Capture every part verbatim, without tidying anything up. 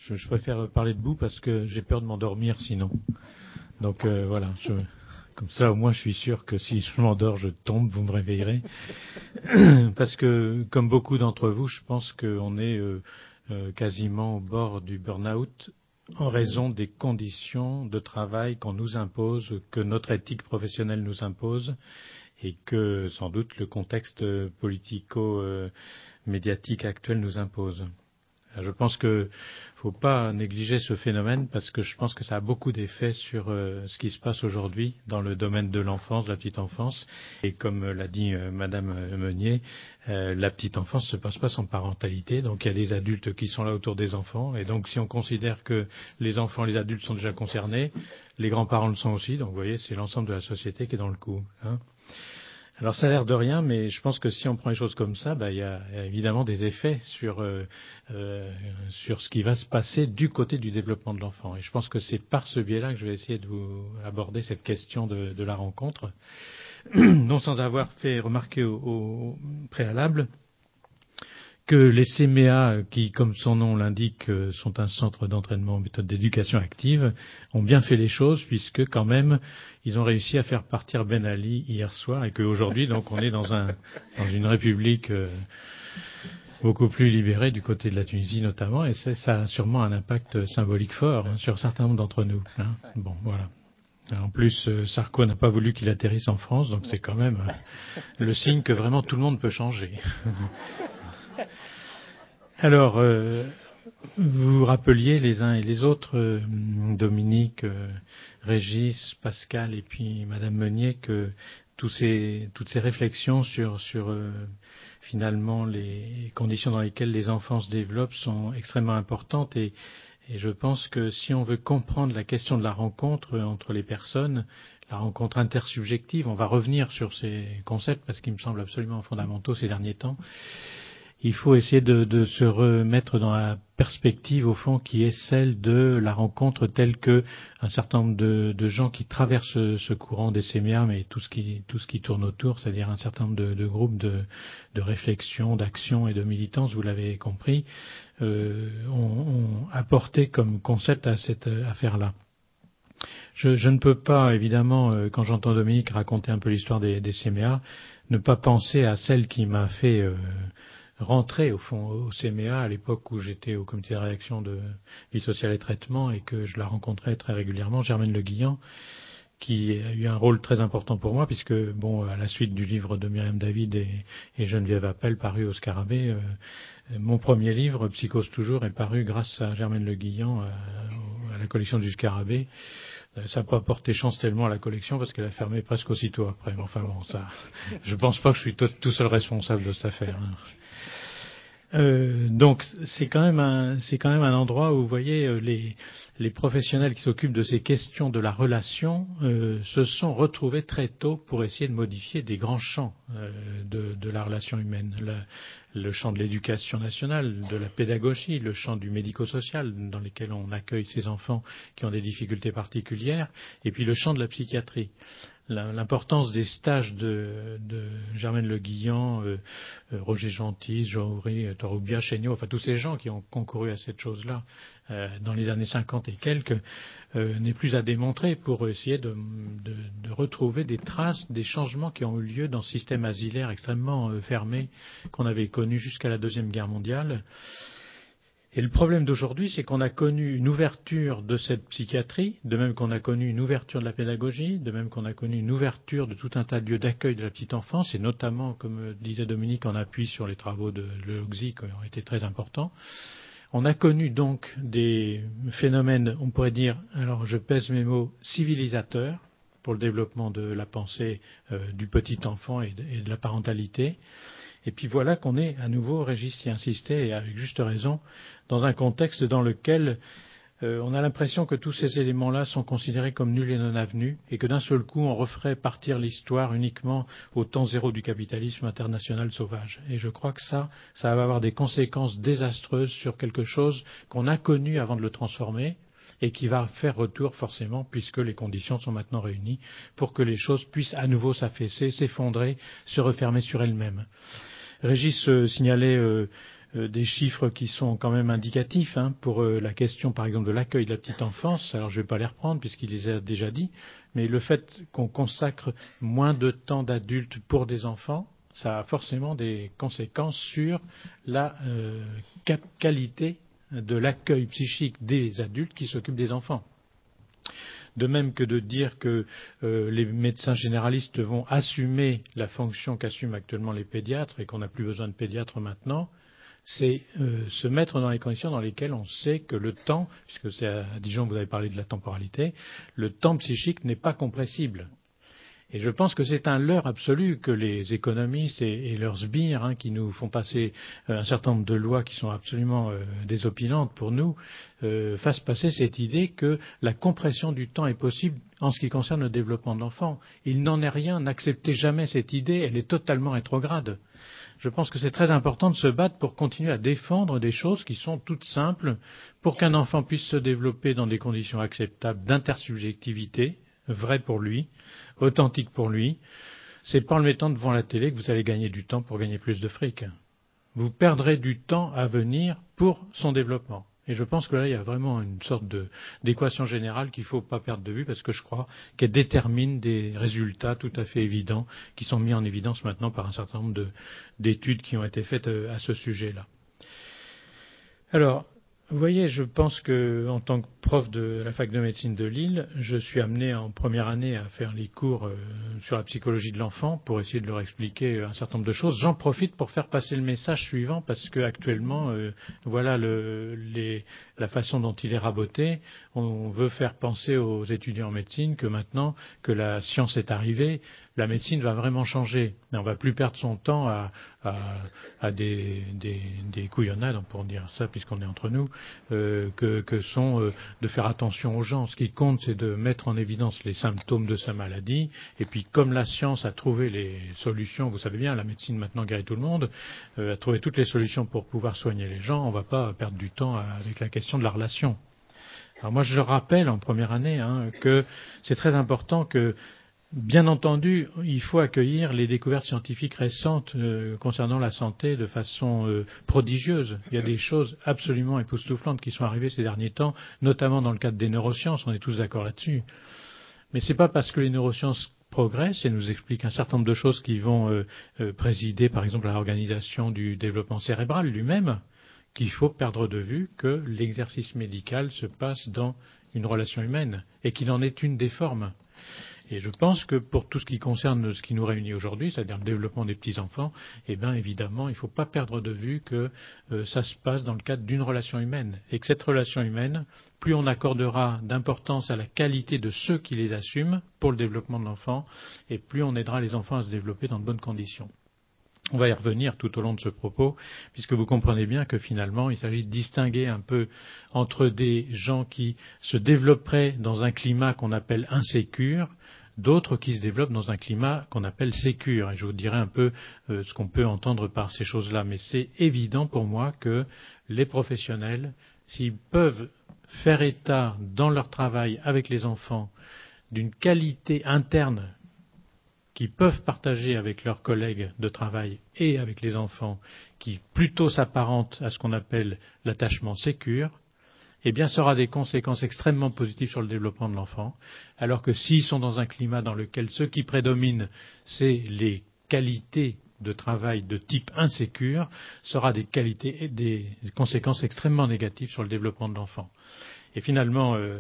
je, je préfère parler debout parce que j'ai peur de m'endormir sinon. Donc euh, voilà, je, comme ça au moins je suis sûr que si je m'endors, je tombe, vous me réveillerez. Parce que comme beaucoup d'entre vous, je pense qu'on est euh, euh, quasiment au bord du burn-out en raison des conditions de travail qu'on nous impose, que notre éthique professionnelle nous impose, et que sans doute le contexte politico-médiatique actuel nous impose. Je pense qu'il ne faut pas négliger ce phénomène parce que je pense que ça a beaucoup d'effets sur euh, ce qui se passe aujourd'hui dans le domaine de l'enfance, de la petite enfance. Et comme l'a dit euh, Madame Meunier, euh, la petite enfance ne se passe pas sans parentalité. Donc il y a des adultes qui sont là autour des enfants. Et donc si on considère que les enfants, les adultes sont déjà concernés, les grands-parents le sont aussi. Donc vous voyez, c'est l'ensemble de la société qui est dans le coup. Hein. Alors ça a l'air de rien, mais je pense que si on prend les choses comme ça, bah, il y a, il y a évidemment des effets sur, euh, euh, sur ce qui va se passer du côté du développement de l'enfant. Et je pense que c'est par ce biais-là que je vais essayer de vous aborder cette question de, de la rencontre, non sans avoir fait remarquer au, au préalable que les C M E A, qui, comme son nom l'indique, sont un centre d'entraînement en méthode d'éducation active, ont bien fait les choses puisque quand même ils ont réussi à faire partir Ben Ali hier soir et qu'aujourd'hui donc on est dans, un, dans une république euh, beaucoup plus libérée du côté de la Tunisie notamment et ça a sûrement un impact symbolique fort hein, sur un certain nombre d'entre nous. Hein. Bon, voilà. En plus, euh, Sarko n'a pas voulu qu'il atterrisse en France, donc c'est quand même euh, le signe que vraiment tout le monde peut changer. Alors, euh, vous vous rappeliez les uns et les autres, euh, Dominique, euh, Régis, Pascal et puis Madame Meunier, que tous ces, toutes ces réflexions sur, sur euh, finalement les conditions dans lesquelles les enfants se développent sont extrêmement importantes et, et je pense que si on veut comprendre la question de la rencontre entre les personnes, la rencontre intersubjective, on va revenir sur ces concepts parce qu'ils me semblent absolument fondamentaux ces derniers temps. Il faut essayer de, de se remettre dans la perspective, au fond, qui est celle de la rencontre telle que un certain nombre de, de gens qui traversent ce, ce courant des C M E A, mais tout ce qui, tout ce qui tourne autour, c'est-à-dire un certain nombre de, de groupes de, de réflexion, d'action et de militance, vous l'avez compris, euh, ont, ont apporté comme concept à cette affaire-là. Je, je ne peux pas, évidemment, euh, quand j'entends Dominique raconter un peu l'histoire des, des C M E A, ne pas penser à celle qui m'a fait... Euh, rentrer au fond au C M E A à l'époque où j'étais au comité de rédaction de vie sociale et traitement et que je la rencontrais très régulièrement, Germaine Le Guillan, qui a eu un rôle très important pour moi puisque bon à la suite du livre de Myriam David et, et Geneviève Appel paru au Scarabée, euh, mon premier livre Psychose toujours est paru grâce à Germaine Le Guillan à, à la collection du Scarabée. Ça n'a pas porté chance tellement à la collection parce qu'elle a fermé presque aussitôt après. Enfin bon, ça, je pense pas que je suis tout, tout seul responsable de cette affaire. Hein. Euh, donc c'est quand même un c'est quand même un endroit où vous voyez les les professionnels qui s'occupent de ces questions de la relation euh, se sont retrouvés très tôt pour essayer de modifier des grands champs euh, de, de la relation humaine, le, le champ de l'éducation nationale, de la pédagogie, le champ du médico-social dans lequel on accueille ces enfants qui ont des difficultés particulières, et puis le champ de la psychiatrie. L'importance des stages de, de Germaine Le Guillan, euh, Roger Gentil, Jean Houry, Torubia, Chéniaud, enfin tous ces gens qui ont concouru à cette chose-là euh, dans les années cinquante et quelques, euh, n'est plus à démontrer pour essayer de, de, de retrouver des traces des changements qui ont eu lieu dans ce système asilaire extrêmement euh, fermé qu'on avait connu jusqu'à la Deuxième Guerre mondiale. Et le problème d'aujourd'hui, c'est qu'on a connu une ouverture de cette psychiatrie, de même qu'on a connu une ouverture de la pédagogie, de même qu'on a connu une ouverture de tout un tas de lieux d'accueil de la petite enfance, et notamment, comme disait Dominique, en appui sur les travaux de l'O X I qui ont été très importants. On a connu donc des phénomènes, on pourrait dire, alors je pèse mes mots, civilisateurs pour le développement de la pensée euh, du petit enfant et de, et de la parentalité. Et puis voilà qu'on est à nouveau, Régis y insistait, et avec juste raison, dans un contexte dans lequel euh, on a l'impression que tous ces éléments-là sont considérés comme nuls et non avenus, et que d'un seul coup on referait partir l'histoire uniquement au temps zéro du capitalisme international sauvage. Et je crois que ça, ça va avoir des conséquences désastreuses sur quelque chose qu'on a connu avant de le transformer, et qui va faire retour forcément, puisque les conditions sont maintenant réunies, pour que les choses puissent à nouveau s'affaisser, s'effondrer, se refermer sur elles-mêmes. Régis euh, signalait euh, euh, des chiffres qui sont quand même indicatifs hein, pour euh, la question, par exemple, de l'accueil de la petite enfance. Alors, je ne vais pas les reprendre puisqu'il les a déjà dit, mais le fait qu'on consacre moins de temps d'adultes pour des enfants, ça a forcément des conséquences sur la euh, qualité de l'accueil psychique des adultes qui s'occupent des enfants. De même que de dire que euh, les médecins généralistes vont assumer la fonction qu'assument actuellement les pédiatres et qu'on n'a plus besoin de pédiatres maintenant, c'est euh, se mettre dans les conditions dans lesquelles on sait que le temps, puisque c'est à Dijon que vous avez parlé de la temporalité, le temps psychique n'est pas compressible. Et je pense que c'est un leurre absolu que les économistes et, et leurs sbires, hein, qui nous font passer euh, un certain nombre de lois qui sont absolument euh, désopilantes pour nous, euh, fassent passer cette idée que la compression du temps est possible en ce qui concerne le développement de l'enfant. Il n'en est rien, n'acceptez jamais cette idée, elle est totalement rétrograde. Je pense que c'est très important de se battre pour continuer à défendre des choses qui sont toutes simples pour qu'un enfant puisse se développer dans des conditions acceptables d'intersubjectivité, vraies pour lui, authentique pour lui. C'est pas en le mettant devant la télé que vous allez gagner du temps pour gagner plus de fric. Vous perdrez du temps à venir pour son développement. Et je pense que là, il y a vraiment une sorte de, d'équation générale qu'il ne faut pas perdre de vue parce que je crois qu'elle détermine des résultats tout à fait évidents qui sont mis en évidence maintenant par un certain nombre de, d'études qui ont été faites à ce sujet-là. Alors, vous voyez, je pense que, en tant que prof de la fac de médecine de Lille, je suis amené en première année à faire les cours euh, sur la psychologie de l'enfant pour essayer de leur expliquer un certain nombre de choses. J'en profite pour faire passer le message suivant parce que actuellement, euh, voilà le, les, la façon dont il est raboté. On veut faire penser aux étudiants en médecine que maintenant que la science est arrivée, la médecine va vraiment changer. Et on ne va plus perdre son temps à, à, à des, des, des couillonnades, pour dire ça, puisqu'on est entre nous, euh, que, que sont euh, de faire attention aux gens. Ce qui compte, c'est de mettre en évidence les symptômes de sa maladie. Et puis, comme la science a trouvé les solutions, vous savez bien, la médecine maintenant guérit tout le monde, euh, a trouvé toutes les solutions pour pouvoir soigner les gens, on ne va pas perdre du temps avec la question de la relation. Alors moi, je rappelle en première année hein, que c'est très important que bien entendu, il faut accueillir les découvertes scientifiques récentes euh, concernant la santé de façon euh, prodigieuse. Il y a des choses absolument époustouflantes qui sont arrivées ces derniers temps, notamment dans le cadre des neurosciences, on est tous d'accord là-dessus. Mais ce n'est pas parce que les neurosciences progressent et nous expliquent un certain nombre de choses qui vont euh, euh, présider, par exemple, à l'organisation du développement cérébral lui-même, qu'il faut perdre de vue que l'exercice médical se passe dans une relation humaine et qu'il en est une des formes. Et je pense que pour tout ce qui concerne ce qui nous réunit aujourd'hui, c'est-à-dire le développement des petits-enfants, eh bien évidemment, il ne faut pas perdre de vue que euh, ça se passe dans le cadre d'une relation humaine. Et que cette relation humaine, plus on accordera d'importance à la qualité de ceux qui les assument pour le développement de l'enfant, et plus on aidera les enfants à se développer dans de bonnes conditions. On va y revenir tout au long de ce propos, puisque vous comprenez bien que finalement, il s'agit de distinguer un peu entre des gens qui se développeraient dans un climat qu'on appelle insécure, d'autres qui se développent dans un climat qu'on appelle sécure. Et je vous dirai un peu euh, ce qu'on peut entendre par ces choses-là. Mais c'est évident pour moi que les professionnels, s'ils peuvent faire état dans leur travail avec les enfants d'une qualité interne qui peuvent partager avec leurs collègues de travail et avec les enfants, qui plutôt s'apparentent à ce qu'on appelle l'attachement sécure, eh bien, ça aura des conséquences extrêmement positives sur le développement de l'enfant, alors que s'ils sont dans un climat dans lequel ce qui prédomine, c'est les qualités de travail de type insécure, ça aura des qualités et des conséquences extrêmement négatives sur le développement de l'enfant. Et finalement, euh,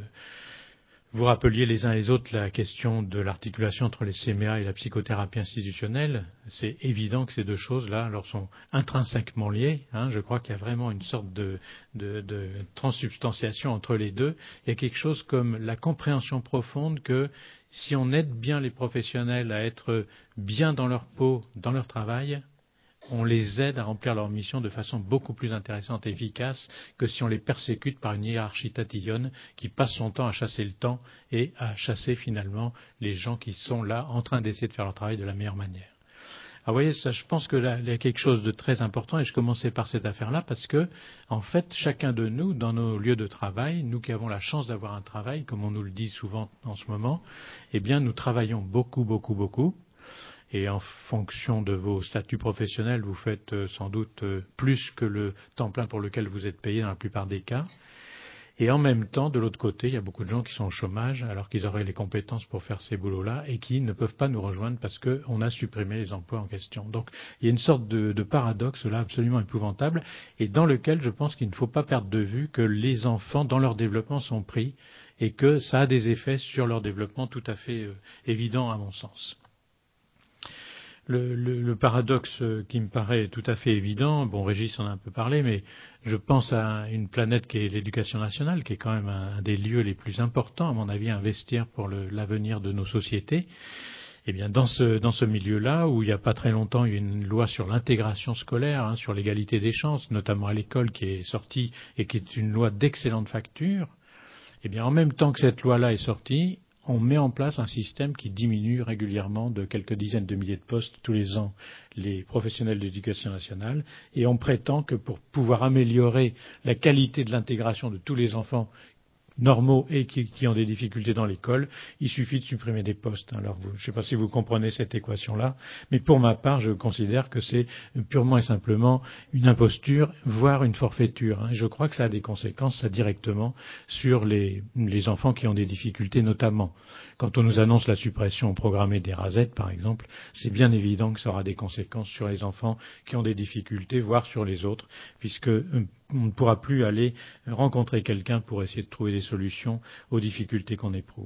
vous rappeliez les uns et les autres la question de l'articulation entre les C M A et la psychothérapie institutionnelle. C'est évident que ces deux choses-là alors, sont intrinsèquement liées. Hein. Je crois qu'il y a vraiment une sorte de, de, de transsubstantiation entre les deux. Il y a quelque chose comme la compréhension profonde que si on aide bien les professionnels à être bien dans leur peau, dans leur travail, on les aide à remplir leur mission de façon beaucoup plus intéressante et efficace que si on les persécute par une hiérarchie tatillonne qui passe son temps à chasser le temps et à chasser finalement les gens qui sont là en train d'essayer de faire leur travail de la meilleure manière. Alors vous voyez, ça, je pense que là, il y a quelque chose de très important et je commençais par cette affaire-là parce que, en fait, chacun de nous, dans nos lieux de travail, nous qui avons la chance d'avoir un travail, comme on nous le dit souvent en ce moment, eh bien, nous travaillons beaucoup, beaucoup, beaucoup. et en fonction de vos statuts professionnels, vous faites euh, sans doute euh, plus que le temps plein pour lequel vous êtes payé dans la plupart des cas. Et en même temps, de l'autre côté, il y a beaucoup de gens qui sont au chômage alors qu'ils auraient les compétences pour faire ces boulots-là et qui ne peuvent pas nous rejoindre parce qu'on a supprimé les emplois en question. Donc il y a une sorte de, de paradoxe là absolument épouvantable et dans lequel je pense qu'il ne faut pas perdre de vue que les enfants, dans leur développement, sont pris et que ça a des effets sur leur développement tout à fait euh, évidents à mon sens. Le, le, le paradoxe qui me paraît tout à fait évident, bon, Régis en a un peu parlé, mais je pense à une planète qui est l'éducation nationale, qui est quand même un, un des lieux les plus importants, à mon avis, à investir pour le, l'avenir de nos sociétés. Eh bien, dans ce, dans ce milieu-là, où il n'y a pas très longtemps, il y a une loi sur l'intégration scolaire, hein, sur l'égalité des chances, notamment à l'école, qui est sortie et qui est une loi d'excellente facture, eh bien, en même temps que cette loi-là est sortie, on met en place un système qui diminue régulièrement de quelques dizaines de milliers de postes tous les ans les professionnels de l'éducation nationale et on prétend que pour pouvoir améliorer la qualité de l'intégration de tous les enfants normaux et qui, qui ont des difficultés dans l'école, il suffit de supprimer des postes. Alors, vous, je ne sais pas si vous comprenez cette équation-là, mais pour ma part, je considère que c'est purement et simplement une imposture, voire une forfaiture. Je crois que ça a des conséquences, ça, directement, sur les, les enfants qui ont des difficultés, notamment. Quand on nous annonce la suppression programmée des rasettes, par exemple, c'est bien évident que ça aura des conséquences sur les enfants qui ont des difficultés, voire sur les autres, puisque on ne pourra plus aller rencontrer quelqu'un pour essayer de trouver des solutions aux difficultés qu'on éprouve.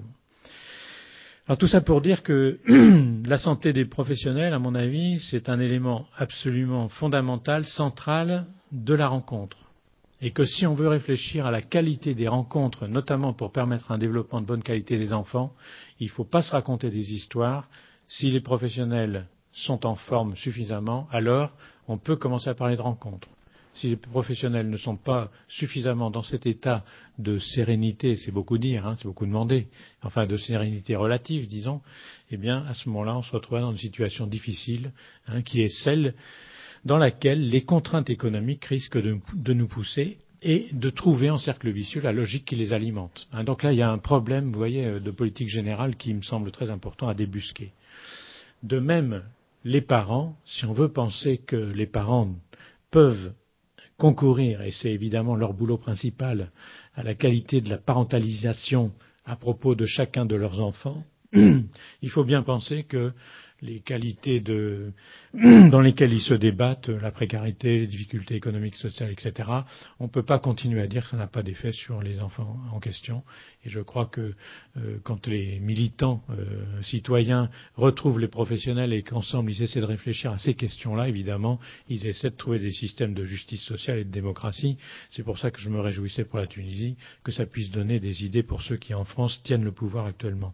Alors tout ça pour dire que la santé des professionnels, à mon avis, c'est un élément absolument fondamental, central de la rencontre. Et que si on veut réfléchir à la qualité des rencontres, notamment pour permettre un développement de bonne qualité des enfants, il ne faut pas se raconter des histoires. Si les professionnels sont en forme suffisamment, alors on peut commencer à parler de rencontres. Si les professionnels ne sont pas suffisamment dans cet état de sérénité, c'est beaucoup dire, hein, c'est beaucoup demander, enfin de sérénité relative, disons, eh bien à ce moment-là, on se retrouve dans une situation difficile, hein, qui est celle dans laquelle les contraintes économiques risquent de, de nous pousser et de trouver en cercle vicieux la logique qui les alimente. Hein, donc là, il y a un problème, vous voyez, de politique générale qui me semble très important à débusquer. De même, les parents, si on veut penser que les parents peuvent concourir, et c'est évidemment leur boulot principal, à la qualité de la parentalisation à propos de chacun de leurs enfants, il faut bien penser que les qualités de, dans lesquelles ils se débattent, la précarité, les difficultés économiques, sociales, et cetera, on ne peut pas continuer à dire que ça n'a pas d'effet sur les enfants en question. Et je crois que euh, quand les militants euh, citoyens retrouvent les professionnels et qu'ensemble ils essaient de réfléchir à ces questions-là, évidemment, ils essaient de trouver des systèmes de justice sociale et de démocratie. C'est pour ça que je me réjouissais pour la Tunisie, que ça puisse donner des idées pour ceux qui en France tiennent le pouvoir actuellement.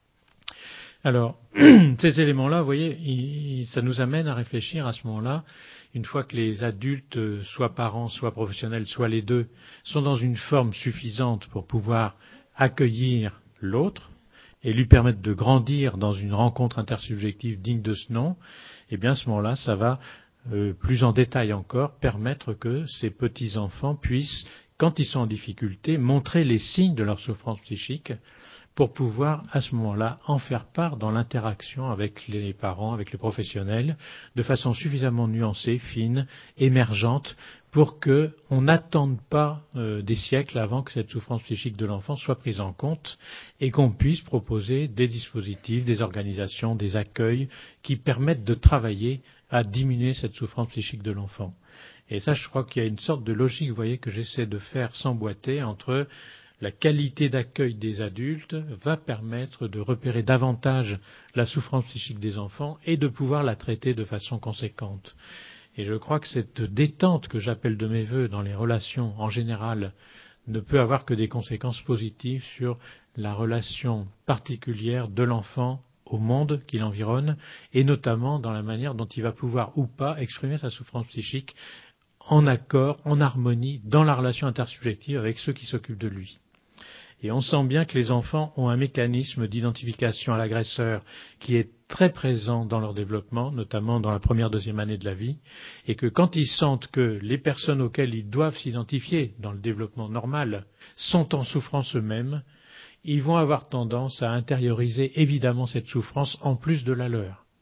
Alors, ces éléments-là, vous voyez, il, ça nous amène à réfléchir à ce moment-là, une fois que les adultes, soit parents, soit professionnels, soit les deux, sont dans une forme suffisante pour pouvoir accueillir l'autre et lui permettre de grandir dans une rencontre intersubjective digne de ce nom, eh bien à ce moment-là, ça va, euh, plus en détail encore, permettre que ces petits-enfants puissent, quand ils sont en difficulté, montrer les signes de leur souffrance psychique, pour pouvoir, à ce moment-là, en faire part dans l'interaction avec les parents, avec les professionnels, de façon suffisamment nuancée, fine, émergente, pour qu'on n'attende pas euh, des siècles avant que cette souffrance psychique de l'enfant soit prise en compte et qu'on puisse proposer des dispositifs, des organisations, des accueils qui permettent de travailler à diminuer cette souffrance psychique de l'enfant. Et ça, je crois qu'il y a une sorte de logique, vous voyez, que j'essaie de faire s'emboîter entre la qualité d'accueil des adultes va permettre de repérer davantage la souffrance psychique des enfants et de pouvoir la traiter de façon conséquente. Et je crois que cette détente que j'appelle de mes vœux dans les relations en général ne peut avoir que des conséquences positives sur la relation particulière de l'enfant au monde qui l'environne et notamment dans la manière dont il va pouvoir ou pas exprimer sa souffrance psychique en accord, en harmonie, dans la relation intersubjective avec ceux qui s'occupent de lui. Et on sent bien que les enfants ont un mécanisme d'identification à l'agresseur qui est très présent dans leur développement, notamment dans la première, deuxième année de la vie, et que quand ils sentent que les personnes auxquelles ils doivent s'identifier dans le développement normal sont en souffrance eux-mêmes, ils vont avoir tendance à intérioriser évidemment cette souffrance en plus de la leur.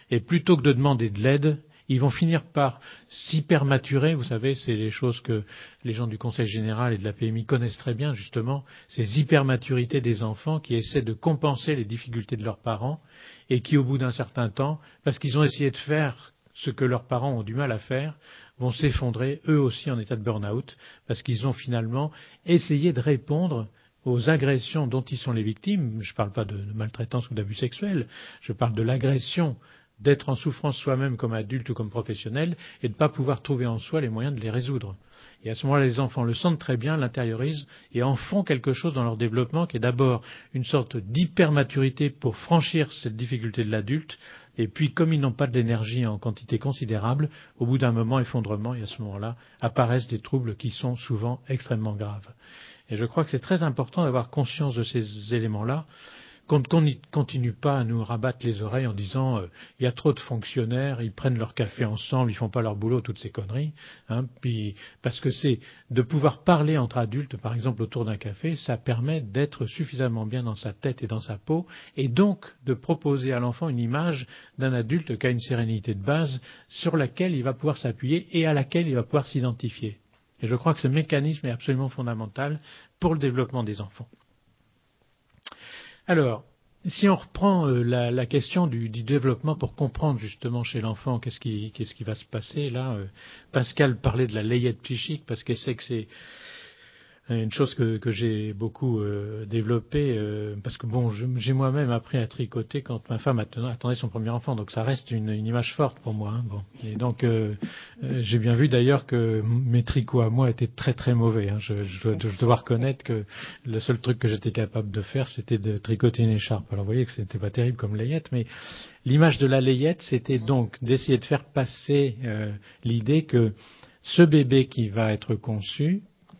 Et plutôt que de demander de l'aide, ils vont finir par s'hypermaturer. Vous savez, c'est les choses que les gens du Conseil général et de la P M I connaissent très bien, justement, ces hypermaturités des enfants qui essaient de compenser les difficultés de leurs parents et qui, au bout d'un certain temps, parce qu'ils ont essayé de faire ce que leurs parents ont du mal à faire, vont s'effondrer, eux aussi, en état de burn-out, parce qu'ils ont finalement essayé de répondre aux agressions dont ils sont les victimes. Je ne parle pas de maltraitance ou d'abus sexuels, je parle de l'agression d'être en souffrance soi-même comme adulte ou comme professionnel et de ne pas pouvoir trouver en soi les moyens de les résoudre. Et à ce moment-là, les enfants le sentent très bien, l'intériorisent et en font quelque chose dans leur développement qui est d'abord une sorte d'hypermaturité pour franchir cette difficulté de l'adulte. Et puis, comme ils n'ont pas de l'énergie en quantité considérable, au bout d'un moment, effondrement, et à ce moment-là, apparaissent des troubles qui sont souvent extrêmement graves. Et je crois que c'est très important d'avoir conscience de ces éléments-là, qu'on ne continue pas à nous rabattre les oreilles en disant euh, il y a trop de fonctionnaires, ils prennent leur café ensemble, ils font pas leur boulot, toutes ces conneries. Hein, puis, parce que c'est de pouvoir parler entre adultes, par exemple autour d'un café, ça permet d'être suffisamment bien dans sa tête et dans sa peau, et donc de proposer à l'enfant une image d'un adulte qui a une sérénité de base sur laquelle il va pouvoir s'appuyer et à laquelle il va pouvoir s'identifier. Et je crois que ce mécanisme est absolument fondamental pour le développement des enfants. Alors, si on reprend euh, la, la question du, du développement pour comprendre justement chez l'enfant qu'est-ce qui, qu'est-ce qui va se passer, là, euh, Pascal parlait de la layette psychique parce qu'elle sait que c'est une chose que, que j'ai beaucoup euh, développée, euh, parce que bon, je, j'ai moi-même appris à tricoter quand ma femme attendait son premier enfant, donc ça reste une, une image forte pour moi. Hein, bon. Et donc, euh, euh, j'ai bien vu d'ailleurs que mes tricots à moi étaient très très mauvais. Hein. Je, je, dois, je dois reconnaître que le seul truc que j'étais capable de faire, c'était de tricoter une écharpe. Alors vous voyez que c'était pas terrible comme layette, mais l'image de la layette, c'était donc d'essayer de faire passer euh, l'idée que ce bébé qui va être conçu,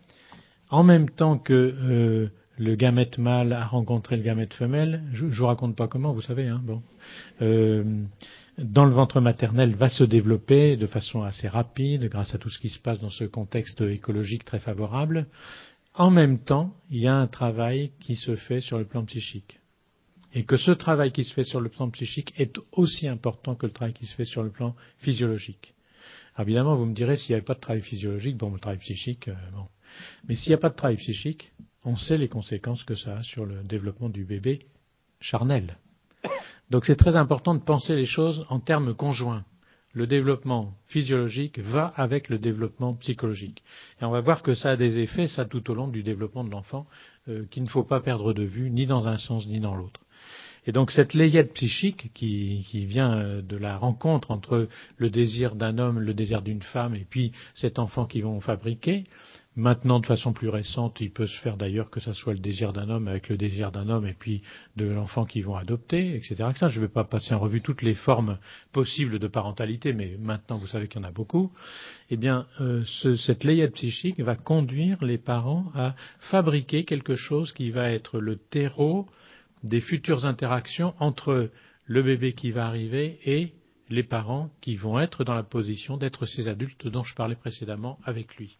en même temps que euh, le gamète mâle a rencontré le gamète femelle, je, je vous raconte pas comment, vous savez, hein, bon, euh, dans le ventre maternel va se développer de façon assez rapide grâce à tout ce qui se passe dans ce contexte écologique très favorable. En même temps, il y a un travail qui se fait sur le plan psychique. Et que ce travail qui se fait sur le plan psychique est aussi important que le travail qui se fait sur le plan physiologique. Alors évidemment, vous me direz, s'il n'y avait pas de travail physiologique, bon, le travail psychique, euh, bon. Mais s'il n'y a pas de travail psychique, on sait les conséquences que ça a sur le développement du bébé charnel. Donc c'est très important de penser les choses en termes conjoints. Le développement physiologique va avec le développement psychologique. Et on va voir que ça a des effets, ça tout au long du développement de l'enfant, euh, qu'il ne faut pas perdre de vue, ni dans un sens ni dans l'autre. Et donc cette layette psychique qui, qui vient de la rencontre entre le désir d'un homme, le désir d'une femme, et puis cet enfant qu'ils vont fabriquer, maintenant de façon plus récente, il peut se faire d'ailleurs que ce soit le désir d'un homme avec le désir d'un homme et puis de l'enfant qu'ils vont adopter, et cetera. Ça, je ne vais pas passer en revue toutes les formes possibles de parentalité, mais maintenant vous savez qu'il y en a beaucoup. Eh bien, euh, ce, cette layette psychique va conduire les parents à fabriquer quelque chose qui va être le terreau des futures interactions entre le bébé qui va arriver et les parents qui vont être dans la position d'être ces adultes dont je parlais précédemment avec lui.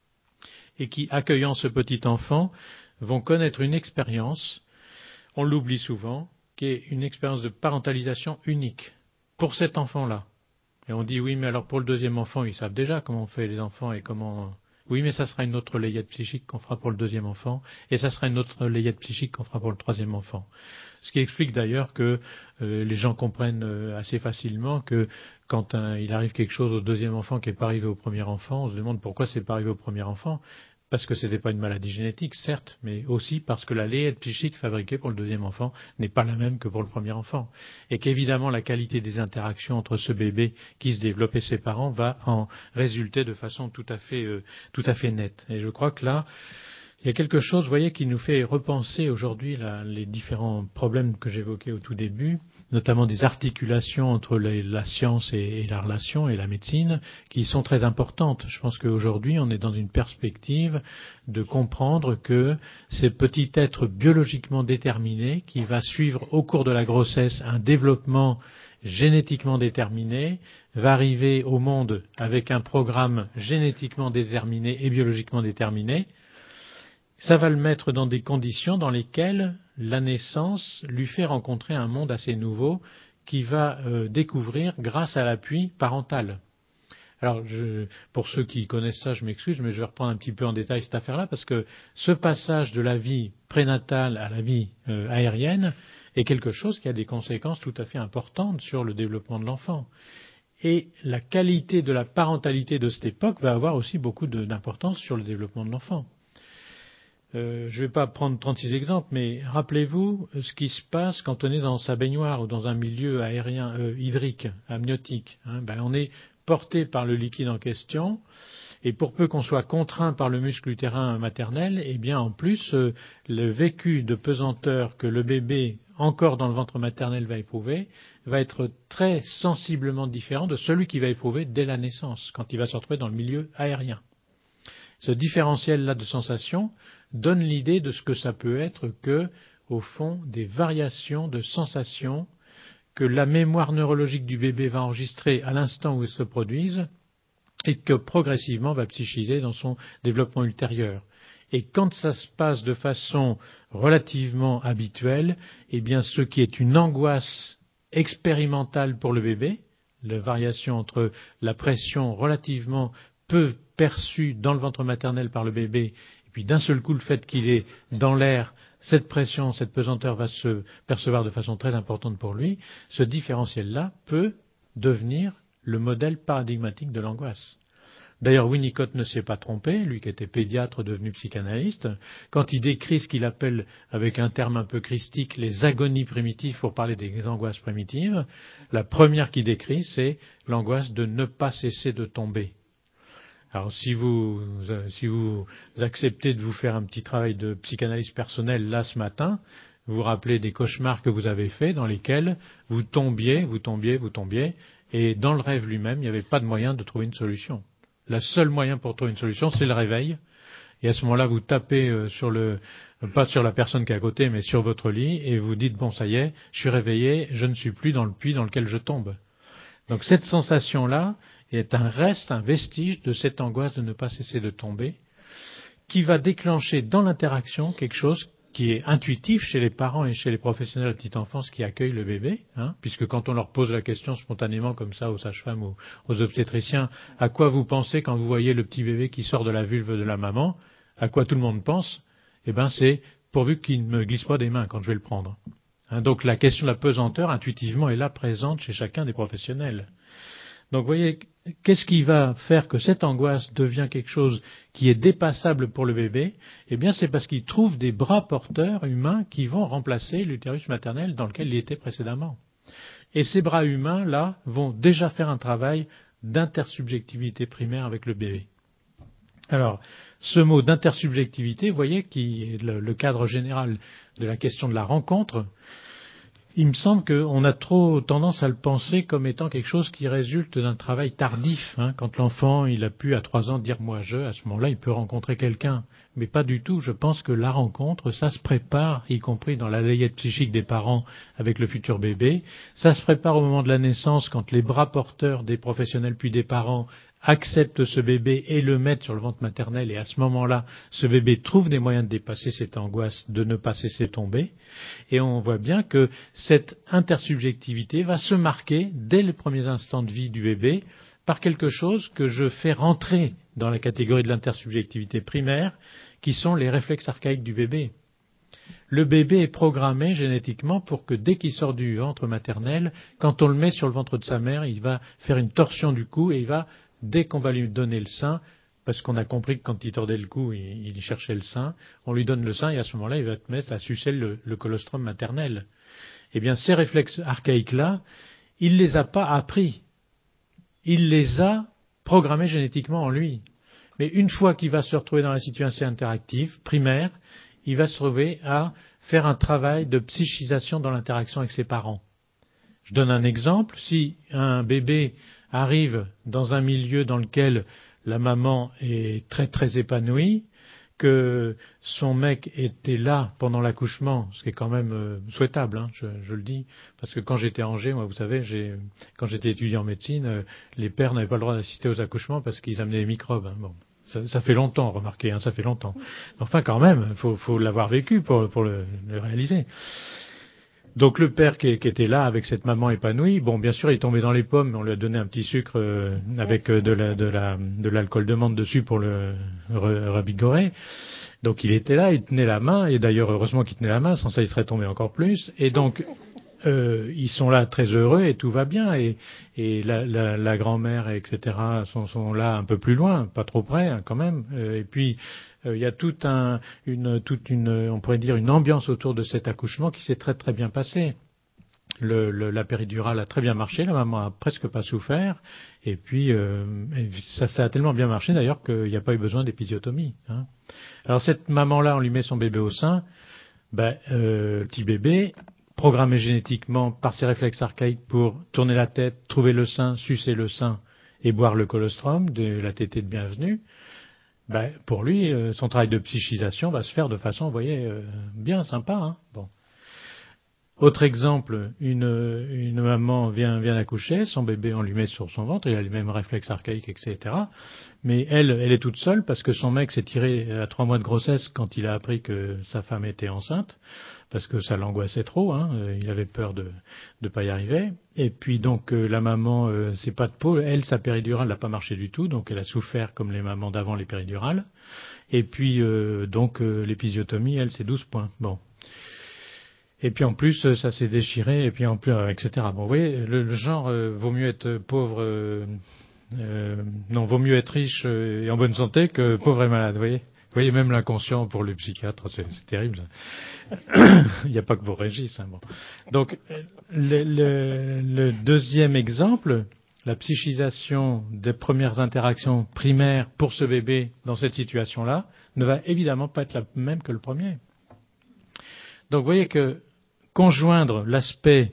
Et qui, accueillant ce petit enfant, vont connaître une expérience, on l'oublie souvent, qui est une expérience de parentalisation unique pour cet enfant-là. Et on dit oui, mais alors pour le deuxième enfant, ils savent déjà comment on fait les enfants et comment... Oui, mais ça sera une autre layette psychique qu'on fera pour le deuxième enfant, et ça sera une autre layette psychique qu'on fera pour le troisième enfant. Ce qui explique d'ailleurs que euh, les gens comprennent euh, assez facilement que quand un, il arrive quelque chose au deuxième enfant qui n'est pas arrivé au premier enfant, on se demande pourquoi c'est pas arrivé au premier enfant. Parce que ce n'était pas une maladie génétique, certes, mais aussi parce que la layette psychique fabriquée pour le deuxième enfant n'est pas la même que pour le premier enfant. Et qu'évidemment, la qualité des interactions entre ce bébé qui se développe et ses parents va en résulter de façon tout à fait, euh, tout à fait nette. Et je crois que là, il y a quelque chose, vous voyez, qui nous fait repenser aujourd'hui là, les différents problèmes que j'évoquais au tout début, notamment des articulations entre les, la science et, et la relation et la médecine, qui sont très importantes. Je pense qu'aujourd'hui, on est dans une perspective de comprendre que ce petit être biologiquement déterminé, qui va suivre au cours de la grossesse un développement génétiquement déterminé, va arriver au monde avec un programme génétiquement déterminé et biologiquement déterminé. Ça va le mettre dans des conditions dans lesquelles la naissance lui fait rencontrer un monde assez nouveau qu'il va euh, découvrir grâce à l'appui parental. Alors, je, pour ceux qui connaissent ça, je m'excuse, mais je vais reprendre un petit peu en détail cette affaire-là, parce que ce passage de la vie prénatale à la vie euh, aérienne est quelque chose qui a des conséquences tout à fait importantes sur le développement de l'enfant. Et la qualité de la parentalité de cette époque va avoir aussi beaucoup de, d'importance sur le développement de l'enfant. Euh, je ne vais pas prendre trente-six exemples, mais rappelez-vous ce qui se passe quand on est dans sa baignoire ou dans un milieu aérien euh, hydrique, amniotique. Hein, ben on est porté par le liquide en question, et pour peu qu'on soit contraint par le muscle utérin maternel, eh bien en plus euh, le vécu de pesanteur que le bébé encore dans le ventre maternel va éprouver va être très sensiblement différent de celui qu'il va éprouver dès la naissance, quand il va se retrouver dans le milieu aérien. Ce différentiel-là de sensations donne l'idée de ce que ça peut être que, au fond, des variations de sensations que la mémoire neurologique du bébé va enregistrer à l'instant où elles se produisent et que progressivement va psychiser dans son développement ultérieur. Et quand ça se passe de façon relativement habituelle, eh bien ce qui est une angoisse expérimentale pour le bébé, la variation entre la pression relativement peu perçue dans le ventre maternel par le bébé, et puis d'un seul coup le fait qu'il est dans l'air, cette pression, cette pesanteur va se percevoir de façon très importante pour lui, ce différentiel-là peut devenir le modèle paradigmatique de l'angoisse. D'ailleurs, Winnicott ne s'est pas trompé, lui qui était pédiatre devenu psychanalyste, quand il décrit ce qu'il appelle, avec un terme un peu christique, les agonies primitives pour parler des angoisses primitives, la première qu'il décrit, c'est l'angoisse de ne pas cesser de tomber. Alors, si vous, si vous acceptez de vous faire un petit travail de psychanalyse personnelle là ce matin, vous vous rappelez des cauchemars que vous avez faits dans lesquels vous tombiez, vous tombiez, vous tombiez, et dans le rêve lui-même, il n'y avait pas de moyen de trouver une solution. Le seul moyen pour trouver une solution, c'est le réveil. Et à ce moment-là, vous tapez euh, sur le, pas sur la personne qui est à côté, mais sur votre lit, et vous dites, bon, ça y est, je suis réveillé, je ne suis plus dans le puits dans lequel je tombe. Donc cette sensation-là est un reste, un vestige de cette angoisse de ne pas cesser de tomber, qui va déclencher dans l'interaction quelque chose qui est intuitif chez les parents et chez les professionnels de petite enfance qui accueillent le bébé, hein, puisque quand on leur pose la question spontanément comme ça aux sages-femmes ou aux obstétriciens, à quoi vous pensez quand vous voyez le petit bébé qui sort de la vulve de la maman, à quoi tout le monde pense? Eh bien c'est pourvu qu'il ne me glisse pas des mains quand je vais le prendre. Hein, donc la question de la pesanteur intuitivement est là présente chez chacun des professionnels. Donc vous voyez, qu'est-ce qui va faire que cette angoisse devient quelque chose qui est dépassable pour le bébé? Eh bien, c'est parce qu'il trouve des bras porteurs humains qui vont remplacer l'utérus maternel dans lequel il était précédemment. Et ces bras humains-là vont déjà faire un travail d'intersubjectivité primaire avec le bébé. Alors, ce mot d'intersubjectivité, vous voyez, qui est le, le cadre général de la question de la rencontre, il me semble qu'on a trop tendance à le penser comme étant quelque chose qui résulte d'un travail tardif. Hein. Quand l'enfant il a pu à trois ans dire moi je, à ce moment-là il peut rencontrer quelqu'un. Mais pas du tout. Je pense que la rencontre, ça se prépare, y compris dans la layette psychique des parents avec le futur bébé. Ça se prépare au moment de la naissance quand les bras porteurs des professionnels puis des parents acceptent ce bébé et le mettent sur le ventre maternel, et à ce moment-là, ce bébé trouve des moyens de dépasser cette angoisse, de ne pas cesser de tomber. Et on voit bien que cette intersubjectivité va se marquer dès les premiers instants de vie du bébé par quelque chose que je fais rentrer dans la catégorie de l'intersubjectivité primaire, qui sont les réflexes archaïques du bébé. Le bébé est programmé génétiquement pour que dès qu'il sort du ventre maternel, quand on le met sur le ventre de sa mère, il va faire une torsion du cou et il va, dès qu'on va lui donner le sein, parce qu'on a compris que quand il tordait le cou, il, il cherchait le sein, on lui donne le sein et à ce moment-là, il va te mettre à sucer le, le colostrum maternel. Eh bien, ces réflexes archaïques-là, il les a pas appris. Il les a programmés génétiquement en lui. Mais une fois qu'il va se retrouver dans la situation interactive, primaire, il va se trouver à faire un travail de psychisation dans l'interaction avec ses parents. Je donne un exemple. Si un bébé arrive dans un milieu dans lequel la maman est très très épanouie, que son mec était là pendant l'accouchement, ce qui est quand même euh, souhaitable, hein, je, je le dis, parce que quand j'étais à Angers, moi vous savez, j'ai, quand j'étais étudiant en médecine, euh, les pères n'avaient pas le droit d'assister aux accouchements parce qu'ils amenaient les microbes. Hein, bon. Ça, ça fait longtemps, remarquez, hein, ça fait longtemps. Enfin, quand même, il faut, faut l'avoir vécu pour, pour le, le réaliser. Donc le père qui, qui était là avec cette maman épanouie, bon bien sûr il est tombé dans les pommes, mais on lui a donné un petit sucre euh, avec euh, de, la, de, la, de l'alcool de menthe dessus pour le re, revigorer. Donc il était là, il tenait la main, et d'ailleurs heureusement qu'il tenait la main, sans ça il serait tombé encore plus. Et donc euh, ils sont là très heureux et tout va bien, et, et la, la, la grand-mère et cetera sont, sont là un peu plus loin, pas trop près hein, quand même. Euh, et puis il y a toute un, une, toute une, on pourrait dire une ambiance autour de cet accouchement qui s'est très très bien passé. Le, le, la péridurale a très bien marché, la maman a presque pas souffert, et puis euh, ça, ça a tellement bien marché d'ailleurs qu'il n'y a pas eu besoin d'épisiotomie. Hein. Alors cette maman-là, on lui met son bébé au sein, ben, euh, le petit bébé, programmé génétiquement par ses réflexes archaïques pour tourner la tête, trouver le sein, sucer le sein et boire le colostrum de la tétée de bienvenue. Ben, pour lui, euh, son travail de psychisation va se faire de façon, vous voyez, euh, bien sympa. Hein. Bon. Autre exemple, une, une maman vient, vient d'accoucher, son bébé on lui met sur son ventre, il a les mêmes réflexes archaïques, et cetera. Mais elle, elle est toute seule parce que son mec s'est tiré à trois mois de grossesse quand il a appris que sa femme était enceinte, parce que ça l'angoissait trop, hein, il avait peur de ne pas y arriver. Et puis donc euh, la maman, euh, c'est pas de peau, elle, sa péridurale n'a pas marché du tout, donc elle a souffert comme les mamans d'avant les péridurales. Et puis euh, donc euh, l'épisiotomie, elle, c'est douze points. Bon. Et puis en plus, ça s'est déchiré, et puis en plus, euh, et cetera. Bon, vous voyez, le, le genre, euh, vaut mieux être pauvre, euh, euh, non, vaut mieux être riche euh, et en bonne santé que pauvre et malade, vous voyez. Vous voyez, même l'inconscient pour le psychiatre, c'est, c'est terrible. Il n'y a pas que vos Régis. Hein, bon. Donc, le, le, le deuxième exemple, la psychisation des premières interactions primaires pour ce bébé dans cette situation-là, ne va évidemment pas être la même que le premier. Donc, vous voyez que conjoindre l'aspect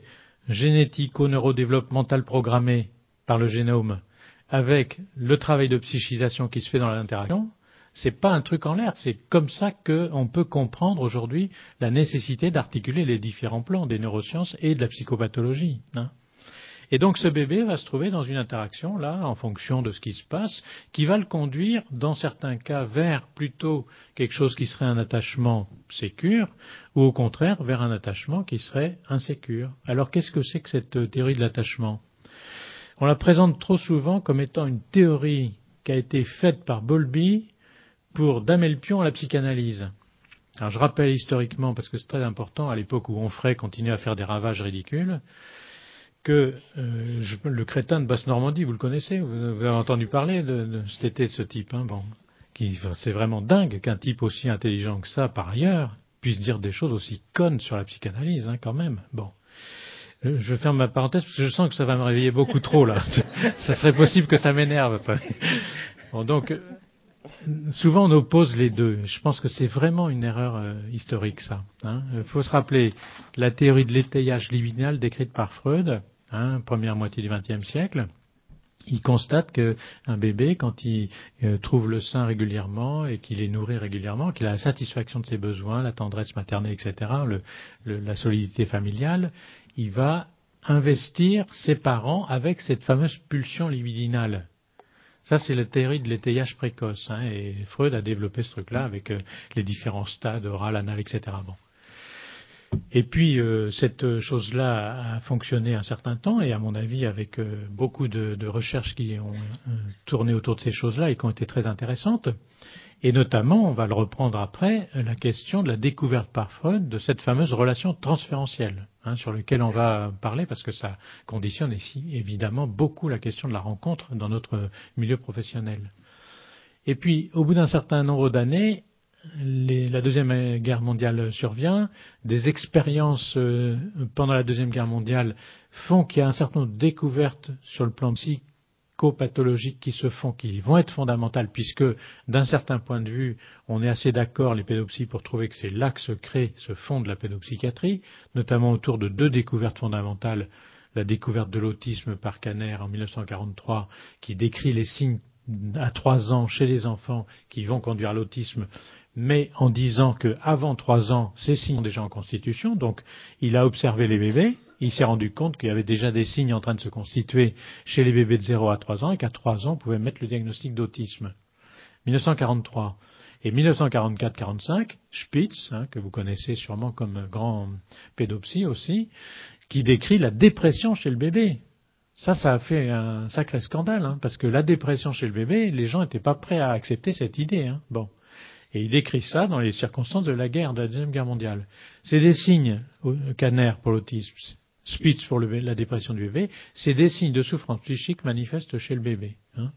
génético-neurodéveloppemental programmé par le génome avec le travail de psychisation qui se fait dans l'interaction, c'est pas un truc en l'air, c'est comme ça qu'on peut comprendre aujourd'hui la nécessité d'articuler les différents plans des neurosciences et de la psychopathologie. Hein. Et donc ce bébé va se trouver dans une interaction, là, en fonction de ce qui se passe, qui va le conduire, dans certains cas, vers plutôt quelque chose qui serait un attachement sécure, ou au contraire, vers un attachement qui serait insécure. Alors qu'est-ce que c'est que cette théorie de l'attachement ? On la présente trop souvent comme étant une théorie qui a été faite par Bowlby pour damer le pion à la psychanalyse. Alors je rappelle historiquement, parce que c'est très important, à l'époque où Onfray continuait à faire des ravages ridicules, que euh, je, le crétin de Basse-Normandie, vous le connaissez, vous, vous avez entendu parler de, de cet été de ce type, hein, bon, qui, enfin, c'est vraiment dingue qu'un type aussi intelligent que ça, par ailleurs, puisse dire des choses aussi connes sur la psychanalyse, hein, quand même. Bon, je ferme ma parenthèse parce que je sens que ça va me réveiller beaucoup trop là. Ça serait possible que ça m'énerve. Ça. Bon, donc. Souvent on oppose les deux. Je pense que c'est vraiment une erreur euh, historique ça. Il hein. faut se rappeler la théorie de l'étayage libidinal décrite par Freud, hein, première moitié du vingtième siècle. Il constate qu'un bébé, quand il euh, trouve le sein régulièrement et qu'il est nourri régulièrement, qu'il a la satisfaction de ses besoins, la tendresse maternelle, et cetera, le, le, la solidité familiale, il va investir ses parents avec cette fameuse pulsion libidinale. Ça, c'est la théorie de l'étayage précoce, hein, et Freud a développé ce truc-là avec euh, les différents stades, oral, anal, et cetera. Bon. Et puis, euh, cette chose-là a fonctionné un certain temps, et à mon avis, avec euh, beaucoup de, de recherches qui ont euh, tourné autour de ces choses-là et qui ont été très intéressantes. Et notamment, on va le reprendre après, la question de la découverte par Freud de cette fameuse relation transférentielle, hein, sur laquelle on va parler parce que ça conditionne ici évidemment beaucoup la question de la rencontre dans notre milieu professionnel. Et puis, au bout d'un certain nombre d'années, les, la Deuxième Guerre mondiale survient, des expériences euh, pendant la Deuxième Guerre mondiale font qu'il y a un certain nombre de découvertes sur le plan psychique, pathologiques qui se font, qui vont être fondamentales, puisque d'un certain point de vue, on est assez d'accord, les pédopsies, pour trouver que c'est là que se crée, se fonde la pédopsychiatrie, notamment autour de deux découvertes fondamentales. La découverte de l'autisme par Kanner en mille neuf cent quarante-trois, qui décrit les signes à trois ans chez les enfants qui vont conduire à l'autisme, mais en disant qu'avant trois ans, ces signes sont déjà en constitution, donc il a observé les bébés, il s'est rendu compte qu'il y avait déjà des signes en train de se constituer chez les bébés de zéro à trois ans et qu'à trois ans, on pouvait mettre le diagnostic d'autisme. mille neuf cent quarante-trois. Et mille neuf cent quarante-quatre quarante-cinq, Spitz, hein, que vous connaissez sûrement comme grand pédopsie aussi, qui décrit la dépression chez le bébé. Ça, ça a fait un sacré scandale, hein, parce que la dépression chez le bébé, les gens n'étaient pas prêts à accepter cette idée. Hein. Bon. Et il décrit ça dans les circonstances de la guerre, de la Deuxième Guerre mondiale. C'est des signes, Kanner pour l'autisme, Spitz pour le, la dépression du bébé, c'est des signes de souffrance psychique manifestes chez le bébé. Hein.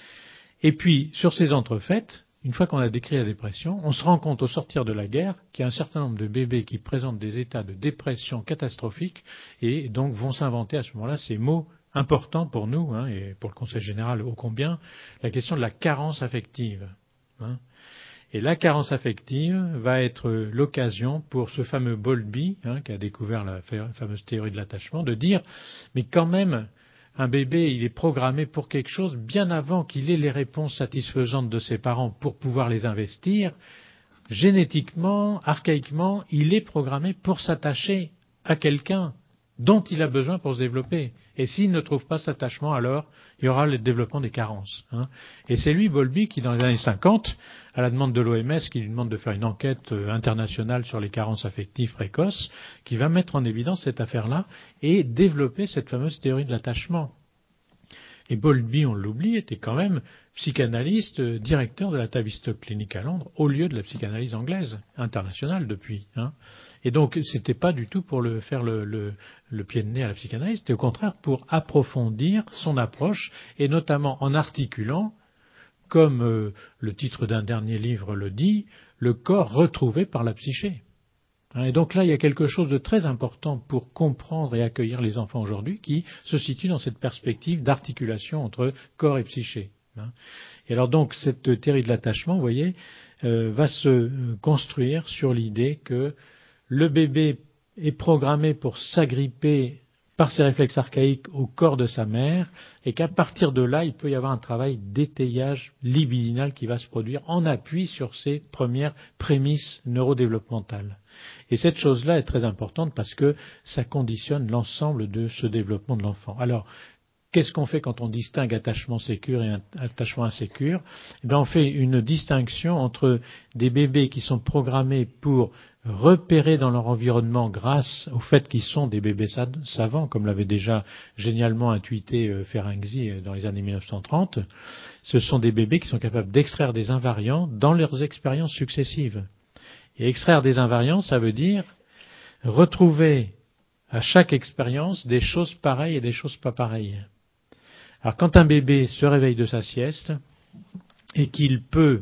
Et puis, sur ces entrefaites, une fois qu'on a décrit la dépression, on se rend compte au sortir de la guerre qu'il y a un certain nombre de bébés qui présentent des états de dépression catastrophiques et donc vont s'inventer à ce moment-là ces mots importants pour nous, hein, et pour le Conseil général ô combien, la question de la carence affective. Hein. Et la carence affective va être l'occasion pour ce fameux Bowlby, hein, qui a découvert la fameuse théorie de l'attachement, de dire, mais quand même, un bébé, il est programmé pour quelque chose bien avant qu'il ait les réponses satisfaisantes de ses parents pour pouvoir les investir. Génétiquement, archaïquement, il est programmé pour s'attacher à quelqu'un dont il a besoin pour se développer. Et s'il ne trouve pas cet attachement, alors il y aura le développement des carences. Hein. Et c'est lui, Bowlby, qui dans les années cinquante, à la demande de l'O M S, qui lui demande de faire une enquête internationale sur les carences affectives précoces, qui va mettre en évidence cette affaire-là et développer cette fameuse théorie de l'attachement. Et Bowlby, on l'oublie, était quand même psychanalyste, directeur de la Tavistock Clinic à Londres, au lieu de la psychanalyse anglaise, internationale depuis. Hein. Et donc, c'était pas du tout pour le faire le, le, le pied de nez à la psychanalyse, c'était au contraire pour approfondir son approche, et notamment en articulant, comme euh, le titre d'un dernier livre le dit, le corps retrouvé par la psyché. Et donc là, il y a quelque chose de très important pour comprendre et accueillir les enfants aujourd'hui qui se situe dans cette perspective d'articulation entre corps et psyché. Et alors donc, cette théorie de l'attachement, vous voyez, euh, va se construire sur l'idée que le bébé est programmé pour s'agripper par ses réflexes archaïques au corps de sa mère et qu'à partir de là, il peut y avoir un travail d'étayage libidinal qui va se produire en appui sur ces premières prémices neurodéveloppementales. Et cette chose-là est très importante parce que ça conditionne l'ensemble de ce développement de l'enfant. Alors, qu'est-ce qu'on fait quand on distingue attachement sécure et attachement insécure ? Eh bien, on fait une distinction entre des bébés qui sont programmés pour repérer dans leur environnement grâce au fait qu'ils sont des bébés savants, comme l'avait déjà génialement intuité Ferenczi dans les années mille neuf cent trente. Ce sont des bébés qui sont capables d'extraire des invariants dans leurs expériences successives. Et extraire des invariants, ça veut dire retrouver à chaque expérience des choses pareilles et des choses pas pareilles. Alors quand un bébé se réveille de sa sieste et qu'il peut,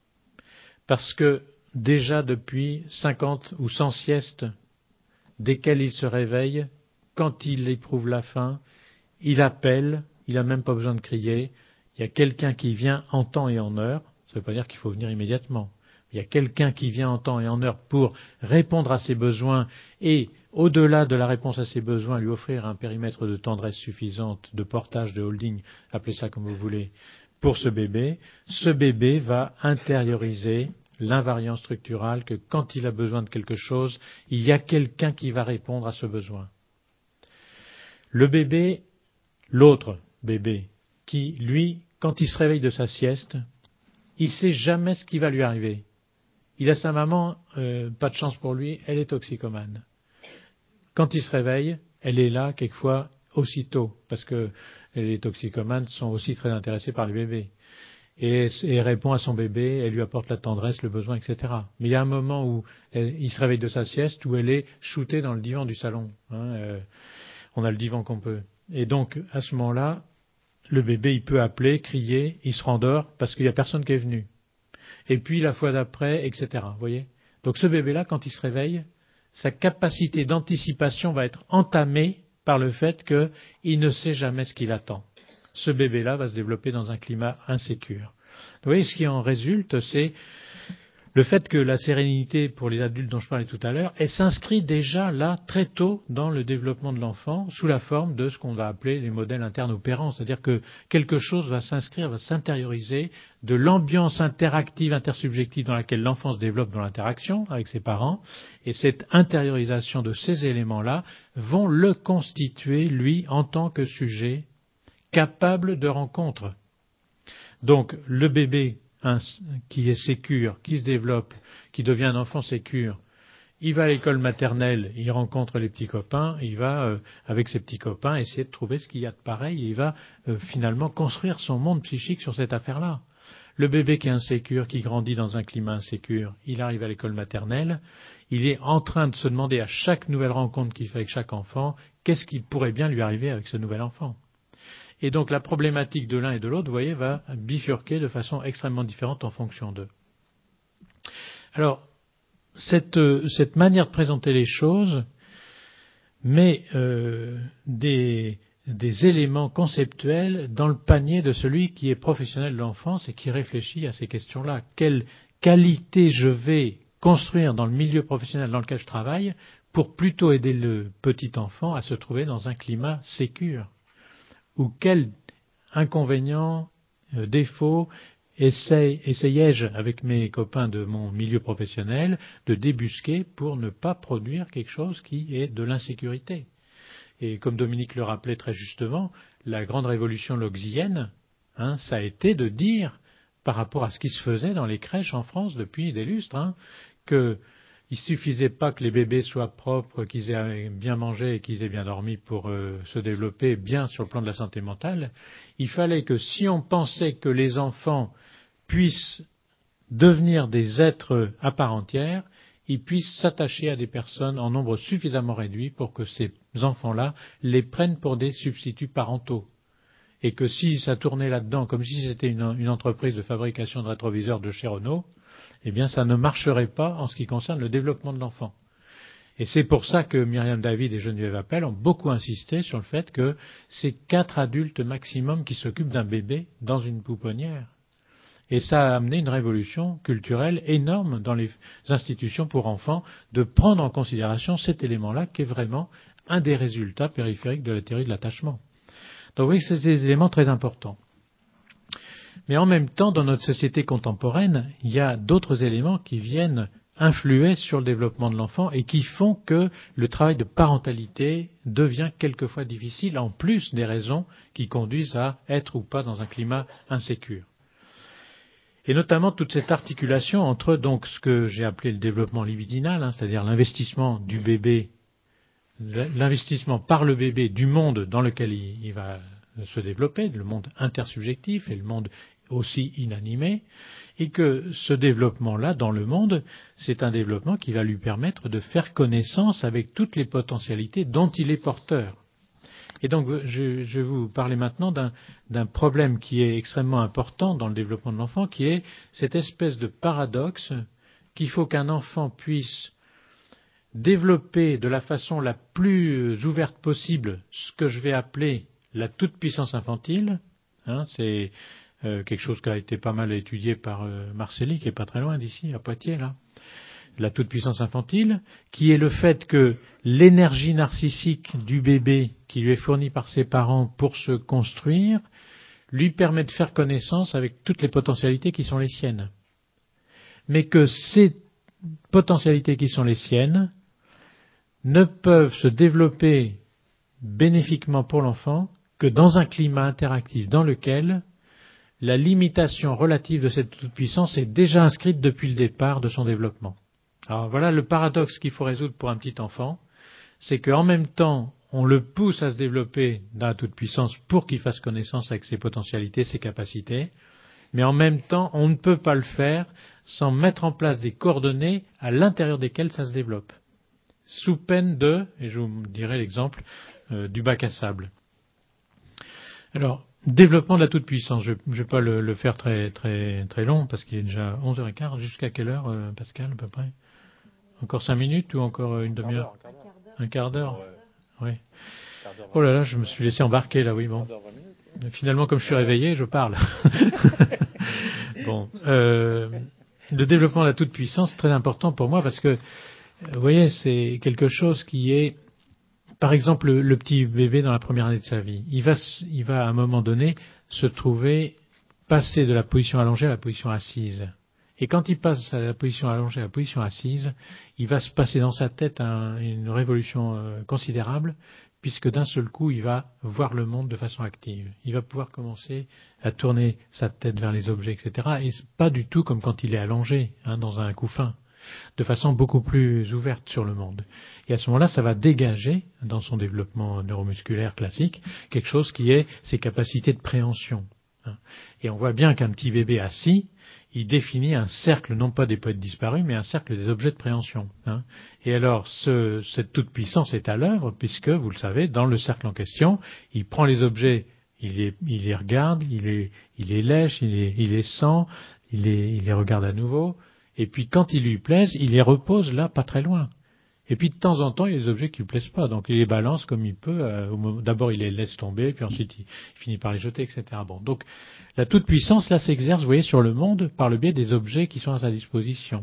parce que déjà depuis cinquante ou cent siestes desquelles il se réveille, quand il éprouve la faim, il appelle, il n'a même pas besoin de crier, il y a quelqu'un qui vient en temps et en heure, ça ne veut pas dire qu'il faut venir immédiatement. Il y a quelqu'un qui vient en temps et en heure pour répondre à ses besoins et, au-delà de la réponse à ses besoins, lui offrir un périmètre de tendresse suffisante, de portage, de holding, appelez ça comme vous voulez, pour ce bébé. Ce bébé va intérioriser l'invariant structural que quand il a besoin de quelque chose, il y a quelqu'un qui va répondre à ce besoin. Le bébé, l'autre bébé, qui, lui, quand il se réveille de sa sieste, il ne sait jamais ce qui va lui arriver. Il a sa maman, euh, pas de chance pour lui, elle est toxicomane. Quand il se réveille, elle est là quelquefois aussitôt, parce que les toxicomanes sont aussi très intéressés par le bébé. Et, et répond à son bébé, elle lui apporte la tendresse, le besoin, et cetera. Mais il y a un moment où elle, il se réveille de sa sieste, où elle est shootée dans le divan du salon. Hein, euh, on a le divan qu'on peut. Et donc, à ce moment-là, le bébé, il peut appeler, crier, il se rendort, parce qu'il n'y a personne qui est venu. Et puis la fois d'après, et cetera. Vous voyez ? Donc ce bébé-là, quand il se réveille, sa capacité d'anticipation va être entamée par le fait qu'il ne sait jamais ce qu'il attend. Ce bébé-là va se développer dans un climat insécure. Vous voyez, ce qui en résulte, c'est le fait que la sérénité pour les adultes dont je parlais tout à l'heure, elle s'inscrit déjà là très tôt dans le développement de l'enfant sous la forme de ce qu'on va appeler les modèles internes opérants. C'est-à-dire que quelque chose va s'inscrire, va s'intérioriser de l'ambiance interactive, intersubjective dans laquelle l'enfant se développe dans l'interaction avec ses parents. Et cette intériorisation de ces éléments-là vont le constituer, lui, en tant que sujet capable de rencontre. Donc, le bébé un, qui est sécure, qui se développe, qui devient un enfant sécure, il va à l'école maternelle, il rencontre les petits copains, il va, euh, avec ses petits copains, essayer de trouver ce qu'il y a de pareil, et il va euh, finalement construire son monde psychique sur cette affaire-là. Le bébé qui est insécure, qui grandit dans un climat insécure, il arrive à l'école maternelle, il est en train de se demander à chaque nouvelle rencontre qu'il fait avec chaque enfant, qu'est-ce qui pourrait bien lui arriver avec ce nouvel enfant. Et donc la problématique de l'un et de l'autre, vous voyez, va bifurquer de façon extrêmement différente en fonction d'eux. Alors, cette, cette manière de présenter les choses met euh, des, des éléments conceptuels dans le panier de celui qui est professionnel de l'enfance et qui réfléchit à ces questions-là. Quelle qualité je vais construire dans le milieu professionnel dans lequel je travaille pour plutôt aider le petit enfant à se trouver dans un climat sécure? Ou quel inconvénient, euh, défaut, essaye, essayais-je avec mes copains de mon milieu professionnel de débusquer pour ne pas produire quelque chose qui est de l'insécurité? Et comme Dominique le rappelait très justement, la grande révolution loxienne, hein, ça a été de dire, par rapport à ce qui se faisait dans les crèches en France depuis des lustres, hein, que il suffisait pas que les bébés soient propres, qu'ils aient bien mangé et qu'ils aient bien dormi pour euh, se développer bien sur le plan de la santé mentale. Il fallait que si on pensait que les enfants puissent devenir des êtres à part entière, ils puissent s'attacher à des personnes en nombre suffisamment réduit pour que ces enfants-là les prennent pour des substituts parentaux. Et que si ça tournait là-dedans, comme si c'était une, une entreprise de fabrication de rétroviseurs de chez Renault, eh bien ça ne marcherait pas en ce qui concerne le développement de l'enfant. Et c'est pour ça que Myriam David et Geneviève Appel ont beaucoup insisté sur le fait que c'est quatre adultes maximum qui s'occupent d'un bébé dans une pouponnière. Et ça a amené une révolution culturelle énorme dans les institutions pour enfants de prendre en considération cet élément-là qui est vraiment un des résultats périphériques de la théorie de l'attachement. Donc oui, c'est des éléments très importants. Mais en même temps, dans notre société contemporaine, il y a d'autres éléments qui viennent influer sur le développement de l'enfant et qui font que le travail de parentalité devient quelquefois difficile, en plus des raisons qui conduisent à être ou pas dans un climat insécure. Et notamment toute cette articulation entre donc ce que j'ai appelé le développement libidinal, hein, c'est-à-dire l'investissement du bébé, l'investissement par le bébé du monde dans lequel il, il va se développer, le monde intersubjectif et le monde aussi inanimé, et que ce développement-là dans le monde, c'est un développement qui va lui permettre de faire connaissance avec toutes les potentialités dont il est porteur. Et donc, je, je vais vous parler maintenant d'un, d'un problème qui est extrêmement important dans le développement de l'enfant, qui est cette espèce de paradoxe qu'il faut qu'un enfant puisse développer de la façon la plus ouverte possible ce que je vais appeler la toute-puissance infantile. Hein, c'est euh, quelque chose qui a été pas mal étudié par euh, Marcelli, qui est pas très loin d'ici, à Poitiers, là. La toute-puissance infantile, qui est le fait que l'énergie narcissique du bébé qui lui est fournie par ses parents pour se construire lui permet de faire connaissance avec toutes les potentialités qui sont les siennes. Mais que ces potentialités qui sont les siennes ne peuvent se développer bénéfiquement pour l'enfant que dans un climat interactif dans lequel la limitation relative de cette toute-puissance est déjà inscrite depuis le départ de son développement. Alors voilà le paradoxe qu'il faut résoudre pour un petit enfant, c'est qu'en même temps, on le pousse à se développer dans la toute-puissance pour qu'il fasse connaissance avec ses potentialités, ses capacités, mais en même temps, on ne peut pas le faire sans mettre en place des coordonnées à l'intérieur desquelles ça se développe, sous peine de, et je vous dirai l'exemple, euh, du bac à sable. Alors, développement de la toute-puissance, je ne vais pas le, le faire très, très, très long, parce qu'il est déjà onze heures quinze. Jusqu'à quelle heure, euh, Pascal, à peu près? Encore cinq minutes ou encore une demi-heure? Un quart d'heure. Oui. Oh là là, je me suis laissé embarquer là, oui, bon. Finalement, comme je suis réveillé, je parle. Bon, euh, le développement de la toute-puissance est très important pour moi parce que, vous voyez, c'est quelque chose qui est, par exemple, le, le petit bébé dans la première année de sa vie. Il va, il va à un moment donné se trouver passer de la position allongée à la position assise. Et quand il passe à la position allongée à la position assise, il va se passer dans sa tête un, une révolution euh, considérable, puisque d'un seul coup, il va voir le monde de façon active. Il va pouvoir commencer à tourner sa tête vers les objets, et cetera. Et c'est pas du tout comme quand il est allongé, hein, dans un couffin, de façon beaucoup plus ouverte sur le monde. Et à ce moment-là, ça va dégager, dans son développement neuromusculaire classique, quelque chose qui est ses capacités de préhension. Hein. Et on voit bien qu'un petit bébé assis, il définit un cercle, non pas des poètes disparus, mais un cercle des objets de préhension. Hein. Et alors, ce, cette toute-puissance est à l'œuvre, puisque, vous le savez, dans le cercle en question, il prend les objets, il les, il les regarde, il les, il les lèche, il les, il les sent, il les, il les regarde à nouveau, et puis quand ils lui plaisent, il les repose là, pas très loin. Et puis de temps en temps, il y a des objets qui lui plaisent pas, donc il les balance comme il peut. Euh, D'abord, il les laisse tomber, puis ensuite, il, il finit par les jeter, et cetera. Bon, donc la toute-puissance, là, s'exerce, vous voyez, sur le monde par le biais des objets qui sont à sa disposition.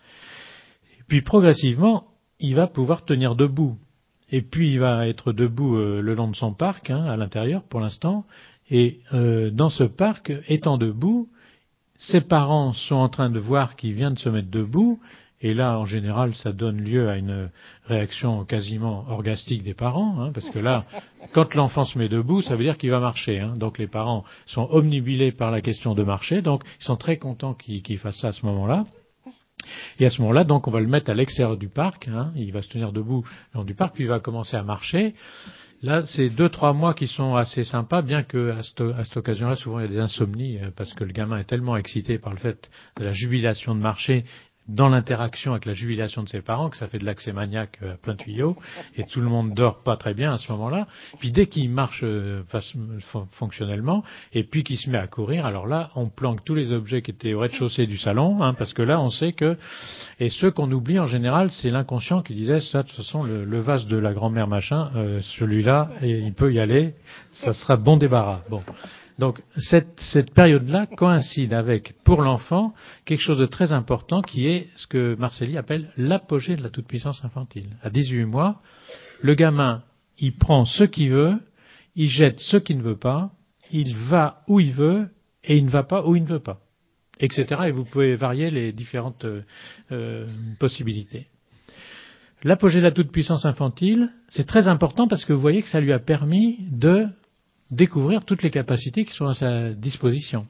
Et puis progressivement, il va pouvoir tenir debout. Et puis il va être debout euh, le long de son parc, hein, à l'intérieur pour l'instant. Et euh, dans ce parc, étant debout, ses parents sont en train de voir qu'il vient de se mettre debout. Et là, en général, ça donne lieu à une réaction quasiment orgastique des parents, hein, parce que là, quand l'enfant se met debout, ça veut dire qu'il va marcher. Hein. Donc les parents sont omnubilés par la question de marcher, donc ils sont très contents qu'il qu'il fasse ça à ce moment-là. Et à ce moment-là, donc, on va le mettre à l'extérieur du parc, hein, il va se tenir debout le long du parc, puis il va commencer à marcher. Là, c'est deux, trois mois qui sont assez sympas, bien que à cette, à cette occasion-là, souvent il y a des insomnies, parce que le gamin est tellement excité par le fait de la jubilation de marcher, dans l'interaction avec la jubilation de ses parents, que ça fait de l'accès maniaque à plein tuyau, et tout le monde dort pas très bien à ce moment-là. Puis dès qu'il marche euh, fonctionnellement, et puis qu'il se met à courir, alors là, on planque tous les objets qui étaient au rez-de-chaussée du salon, hein, parce que là, on sait que... Et ceux qu'on oublie en général, c'est l'inconscient qui disait, ça, de toute façon, le, le vase de la grand-mère machin, euh, celui-là, et il peut y aller, ça sera bon débarras. Bon. Donc cette, cette période-là coïncide avec, pour l'enfant, quelque chose de très important qui est ce que Marcelli appelle l'apogée de la toute-puissance infantile. À dix-huit mois, le gamin, il prend ce qu'il veut, il jette ce qu'il ne veut pas, il va où il veut et il ne va pas où il ne veut pas, et cetera. Et vous pouvez varier les différentes euh, possibilités. L'apogée de la toute-puissance infantile, c'est très important parce que vous voyez que ça lui a permis de découvrir toutes les capacités qui sont à sa disposition.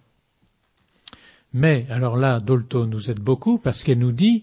Mais, alors là, Dolto nous aide beaucoup parce qu'elle nous dit,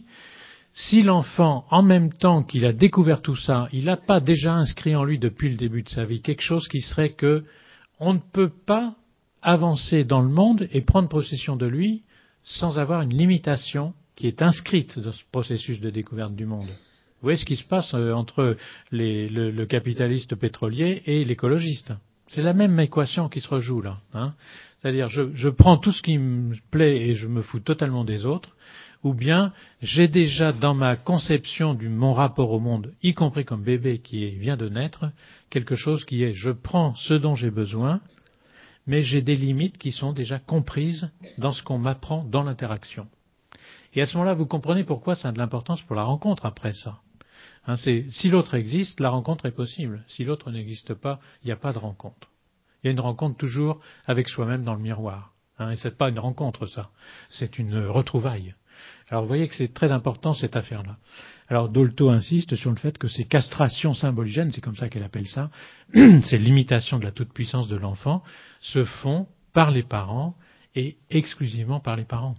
si l'enfant, en même temps qu'il a découvert tout ça, il n'a pas déjà inscrit en lui depuis le début de sa vie quelque chose qui serait que on ne peut pas avancer dans le monde et prendre possession de lui sans avoir une limitation qui est inscrite dans ce processus de découverte du monde. Vous voyez ce qui se passe entre les, le, le capitaliste pétrolier et l'écologiste. C'est la même équation qui se rejoue là. Hein. C'est-à-dire, je, je prends tout ce qui me plaît et je me fous totalement des autres, ou bien j'ai déjà dans ma conception de mon rapport au monde, y compris comme bébé qui est, vient de naître, quelque chose qui est, je prends ce dont j'ai besoin, mais j'ai des limites qui sont déjà comprises dans ce qu'on m'apprend dans l'interaction. Et à ce moment-là, vous comprenez pourquoi ça a de l'importance pour la rencontre après ça. Hein, c'est, si l'autre existe, la rencontre est possible. Si l'autre n'existe pas, il n'y a pas de rencontre. Il y a une rencontre toujours avec soi-même dans le miroir. Hein, et c'est pas une rencontre, ça. C'est une retrouvaille. Alors, vous voyez que c'est très important, cette affaire-là. Alors, Dolto insiste sur le fait que ces castrations symboligènes, c'est comme ça qu'elle appelle ça, ces limitations de la toute-puissance de l'enfant, se font par les parents et exclusivement par les parents.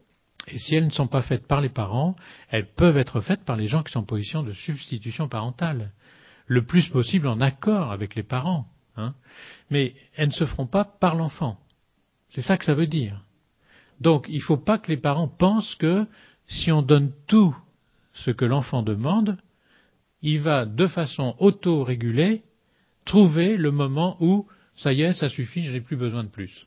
Et si elles ne sont pas faites par les parents, elles peuvent être faites par les gens qui sont en position de substitution parentale, le plus possible en accord avec les parents. Hein. Mais elles ne se feront pas par l'enfant. C'est ça que ça veut dire. Donc, il ne faut pas que les parents pensent que si on donne tout ce que l'enfant demande, il va de façon auto-régulée trouver le moment où, ça y est, ça suffit, je n'ai plus besoin de plus.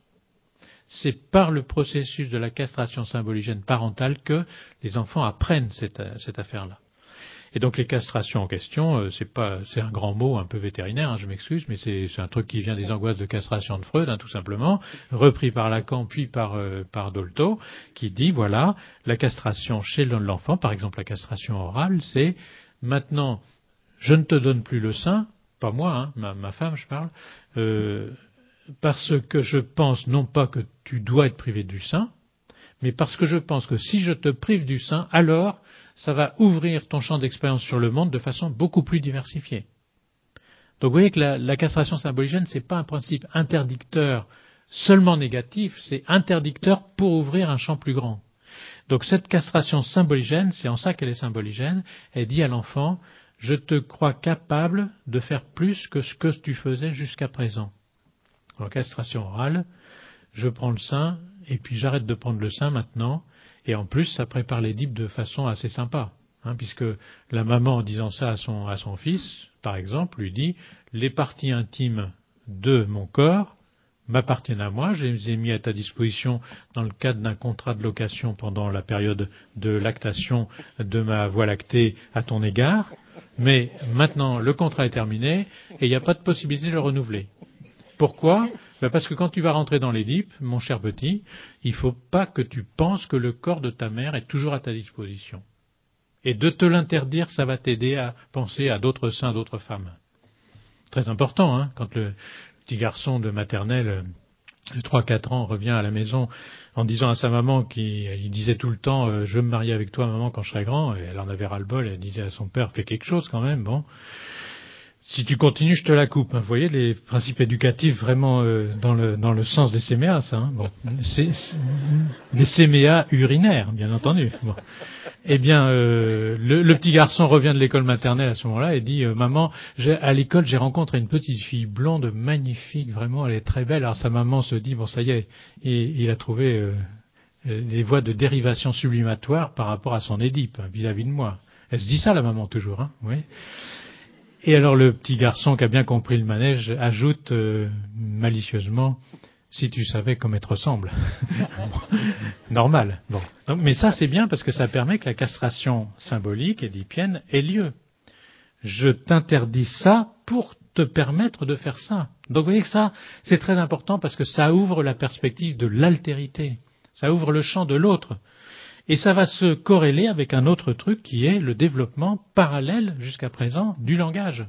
C'est par le processus de la castration symboligène parentale que les enfants apprennent cette, cette affaire-là. Et donc les castrations en question, euh, c'est pas, c'est un grand mot un peu vétérinaire, hein, je m'excuse, mais c'est, c'est un truc qui vient des angoisses de castration de Freud, hein, tout simplement, repris par Lacan puis par, euh, par Dolto, qui dit voilà, la castration chez l'enfant, par exemple la castration orale, c'est maintenant je ne te donne plus le sein, pas moi, hein, ma, ma femme, je parle. Euh, parce que je pense non pas que tu dois être privé du sein, mais parce que je pense que si je te prive du sein, alors ça va ouvrir ton champ d'expérience sur le monde de façon beaucoup plus diversifiée. Donc vous voyez que la, la castration symboligène, c'est pas un principe interdicteur seulement négatif, c'est interdicteur pour ouvrir un champ plus grand. Donc cette castration symboligène, c'est en ça qu'elle est symboligène, elle dit à l'enfant, je te crois capable de faire plus que ce que tu faisais jusqu'à présent. En castration orale, je prends le sein, et puis j'arrête de prendre le sein maintenant, et en plus ça prépare l'Édipe de façon assez sympa, hein, puisque la maman en disant ça à son, à son fils, par exemple, lui dit, les parties intimes de mon corps m'appartiennent à moi, je les ai mis à ta disposition dans le cadre d'un contrat de location pendant la période de lactation de ma voie lactée à ton égard, mais maintenant le contrat est terminé et il n'y a pas de possibilité de le renouveler. Pourquoi ? Ben parce que quand tu vas rentrer dans l'Édipe, mon cher petit, il ne faut pas que tu penses que le corps de ta mère est toujours à ta disposition. Et de te l'interdire, ça va t'aider à penser à d'autres seins, d'autres femmes. Très important, hein, quand le petit garçon de maternelle de trois quatre ans revient à la maison en disant à sa maman qui il disait tout le temps euh, « je veux me marier avec toi maman quand je serai grand » et elle en avait ras-le-bol, elle disait à son père « fais quelque chose quand même, bon ». Si tu continues, je te la coupe. Hein. Vous voyez les principes éducatifs vraiment euh, dans le dans le sens des séméas, ça. Hein. Bon, c'est, c'est, des séméas urinaires, bien entendu. Bon. Eh bien, euh, le, le petit garçon revient de l'école maternelle à ce moment-là et dit euh, maman, j'ai, à l'école j'ai rencontré une petite fille blonde magnifique, vraiment, elle est très belle. Alors sa maman se dit bon ça y est, il, il a trouvé euh, des voies de dérivation sublimatoire par rapport à son Édipe hein, vis-à-vis de moi. Elle se dit ça la maman toujours, hein. Oui. Et alors le petit garçon qui a bien compris le manège ajoute euh, malicieusement « si tu savais comme elle te ressemble ». Normal. Bon. Donc, mais ça c'est bien parce que ça permet que la castration symbolique édipienne ait lieu. Je t'interdis ça pour te permettre de faire ça. Donc vous voyez que ça c'est très important parce que ça ouvre la perspective de l'altérité. Ça ouvre le champ de l'autre. Et ça va se corréler avec un autre truc qui est le développement parallèle jusqu'à présent du langage.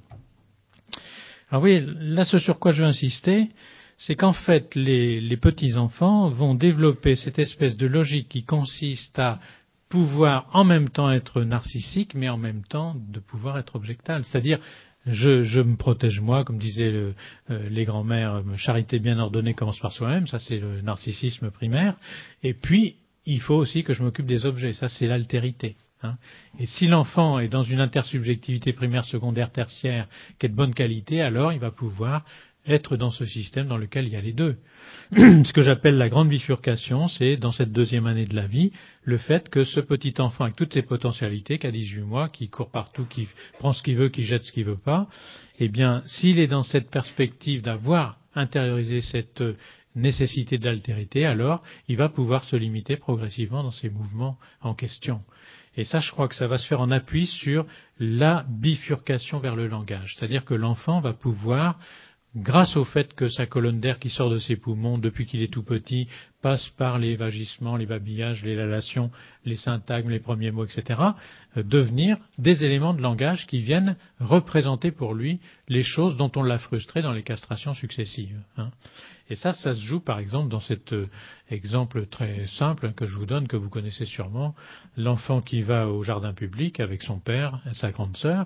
Alors vous voyez, là ce sur quoi je veux insister, c'est qu'en fait les, les petits-enfants vont développer cette espèce de logique qui consiste à pouvoir en même temps être narcissique, mais en même temps de pouvoir être objectal. C'est-à-dire, je, je me protège moi, comme disaient le, euh, les grands-mères, charité bien ordonnée commence par soi-même, ça c'est le narcissisme primaire, et puis il faut aussi que je m'occupe des objets. Ça, c'est l'altérité. Hein. Et si l'enfant est dans une intersubjectivité primaire, secondaire, tertiaire, qui est de bonne qualité, alors il va pouvoir être dans ce système dans lequel il y a les deux. Ce que j'appelle la grande bifurcation, c'est dans cette deuxième année de la vie, le fait que ce petit enfant avec toutes ses potentialités, qui a dix-huit mois, qui court partout, qui prend ce qu'il veut, qui jette ce qu'il veut pas, eh bien, s'il est dans cette perspective d'avoir intériorisé cette nécessité de l'altérité, alors il va pouvoir se limiter progressivement dans ses mouvements en question. Et ça, je crois que ça va se faire en appui sur la bifurcation vers le langage. C'est-à-dire que l'enfant va pouvoir, grâce au fait que sa colonne d'air qui sort de ses poumons depuis qu'il est tout petit passe par les vagissements, les babillages, les lalations, les syntagmes, les premiers mots, et cetera, euh, devenir des éléments de langage qui viennent représenter pour lui les choses dont on l'a frustré dans les castrations successives. Hein. Et ça, ça se joue par exemple dans cet euh, exemple très simple que je vous donne, que vous connaissez sûrement, l'enfant qui va au jardin public avec son père et sa grande sœur.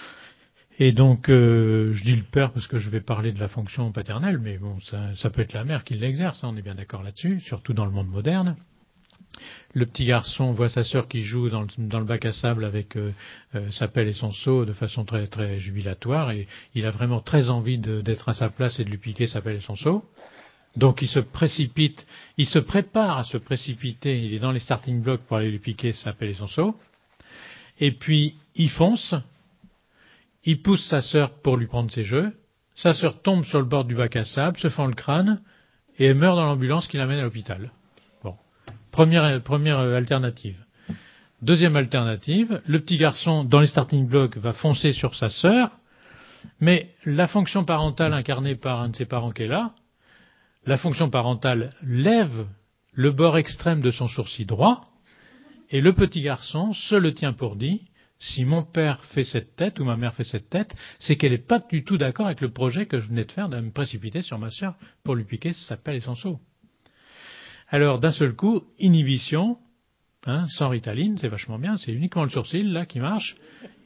Et donc, euh, je dis le père parce que je vais parler de la fonction paternelle, mais bon, ça, ça peut être la mère qui l'exerce, hein, on est bien d'accord là-dessus, surtout dans le monde moderne. Le petit garçon voit sa sœur qui joue dans le, dans le bac à sable avec euh, euh, sa pelle et son seau de façon très très jubilatoire, et il a vraiment très envie de, d'être à sa place et de lui piquer sa pelle et son seau. Donc il se précipite, il se prépare à se précipiter, il est dans les starting blocks pour aller lui piquer sa pelle et son seau, et puis il fonce. Il pousse sa sœur pour lui prendre ses jeux. Sa sœur tombe sur le bord du bac à sable, se fend le crâne et elle meurt dans l'ambulance qui l'amène à l'hôpital. Bon, première, première alternative. Deuxième alternative, le petit garçon dans les starting blocks va foncer sur sa sœur, mais la fonction parentale incarnée par un de ses parents qui est là, la fonction parentale lève le bord extrême de son sourcil droit et le petit garçon se le tient pour dit. Si mon père fait cette tête ou ma mère fait cette tête, c'est qu'elle n'est pas du tout d'accord avec le projet que je venais de faire de me précipiter sur ma sœur pour lui piquer sa pelle et son seau. Alors d'un seul coup, inhibition, hein, sans Ritaline, c'est vachement bien, c'est uniquement le sourcil là qui marche.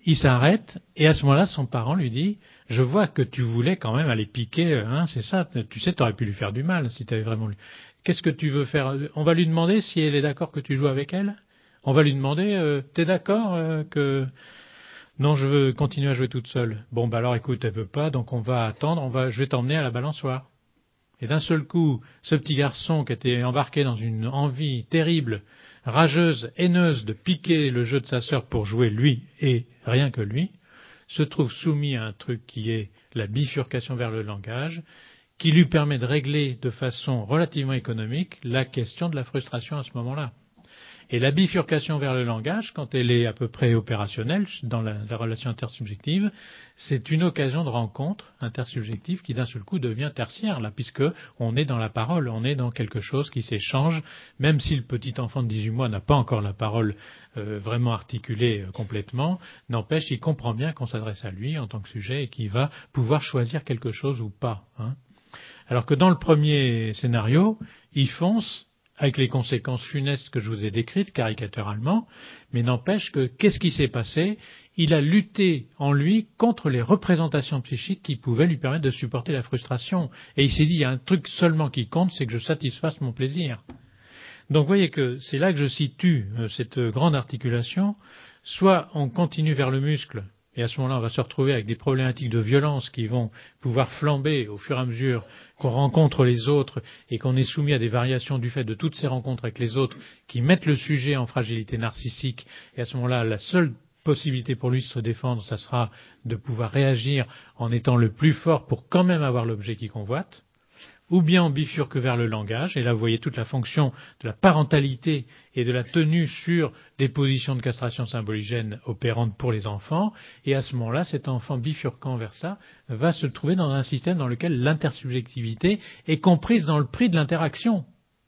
il s'arrête, et à ce moment-là, son parent lui dit « Je vois que tu voulais quand même aller piquer, hein, c'est ça, tu sais, tu aurais pu lui faire du mal si tu avais vraiment... Qu'est-ce que tu veux faire? On va lui demander si elle est d'accord que tu joues avec elle? On va lui demander euh, « T'es d'accord euh, que... » Non, je veux continuer à jouer toute seule. Bon, bah alors écoute, elle veut pas, donc on va attendre, on va, je vais t'emmener à la balançoire. Et d'un seul coup, ce petit garçon qui était embarqué dans une envie terrible, rageuse, haineuse de piquer le jeu de sa sœur pour jouer lui et rien que lui, se trouve soumis à un truc qui est la bifurcation vers le langage, qui lui permet de régler de façon relativement économique la question de la frustration à ce moment-là. Et la bifurcation vers le langage, quand elle est à peu près opérationnelle dans la, la relation intersubjective, c'est une occasion de rencontre intersubjective qui d'un seul coup devient tertiaire, là, puisque on est dans la parole, on est dans quelque chose qui s'échange, même si le petit enfant de dix-huit mois n'a pas encore la parole euh, vraiment articulée euh, complètement, n'empêche, il comprend bien qu'on s'adresse à lui en tant que sujet et qu'il va pouvoir choisir quelque chose ou pas. Hein. Alors que dans le premier scénario, il fonce avec les conséquences funestes que je vous ai décrites caricaturalement, mais n'empêche que qu'est-ce qui s'est passé? Il a lutté en lui contre les représentations psychiques qui pouvaient lui permettre de supporter la frustration. Et il s'est dit, il y a un truc seulement qui compte, c'est que je satisfasse mon plaisir. Donc vous voyez que c'est là que je situe euh, cette grande articulation. Soit on continue vers le muscle, et à ce moment-là, on va se retrouver avec des problématiques de violence qui vont pouvoir flamber au fur et à mesure qu'on rencontre les autres et qu'on est soumis à des variations du fait de toutes ces rencontres avec les autres qui mettent le sujet en fragilité narcissique. Et à ce moment-là, la seule possibilité pour lui de se défendre, ça sera de pouvoir réagir en étant le plus fort pour quand même avoir l'objet qu'il convoite. Ou bien on bifurque vers le langage, et là vous voyez toute la fonction de la parentalité et de la tenue sur des positions de castration symboligène opérantes pour les enfants, et à ce moment-là, cet enfant bifurquant vers ça va se trouver dans un système dans lequel l'intersubjectivité est comprise dans le prix de l'interaction.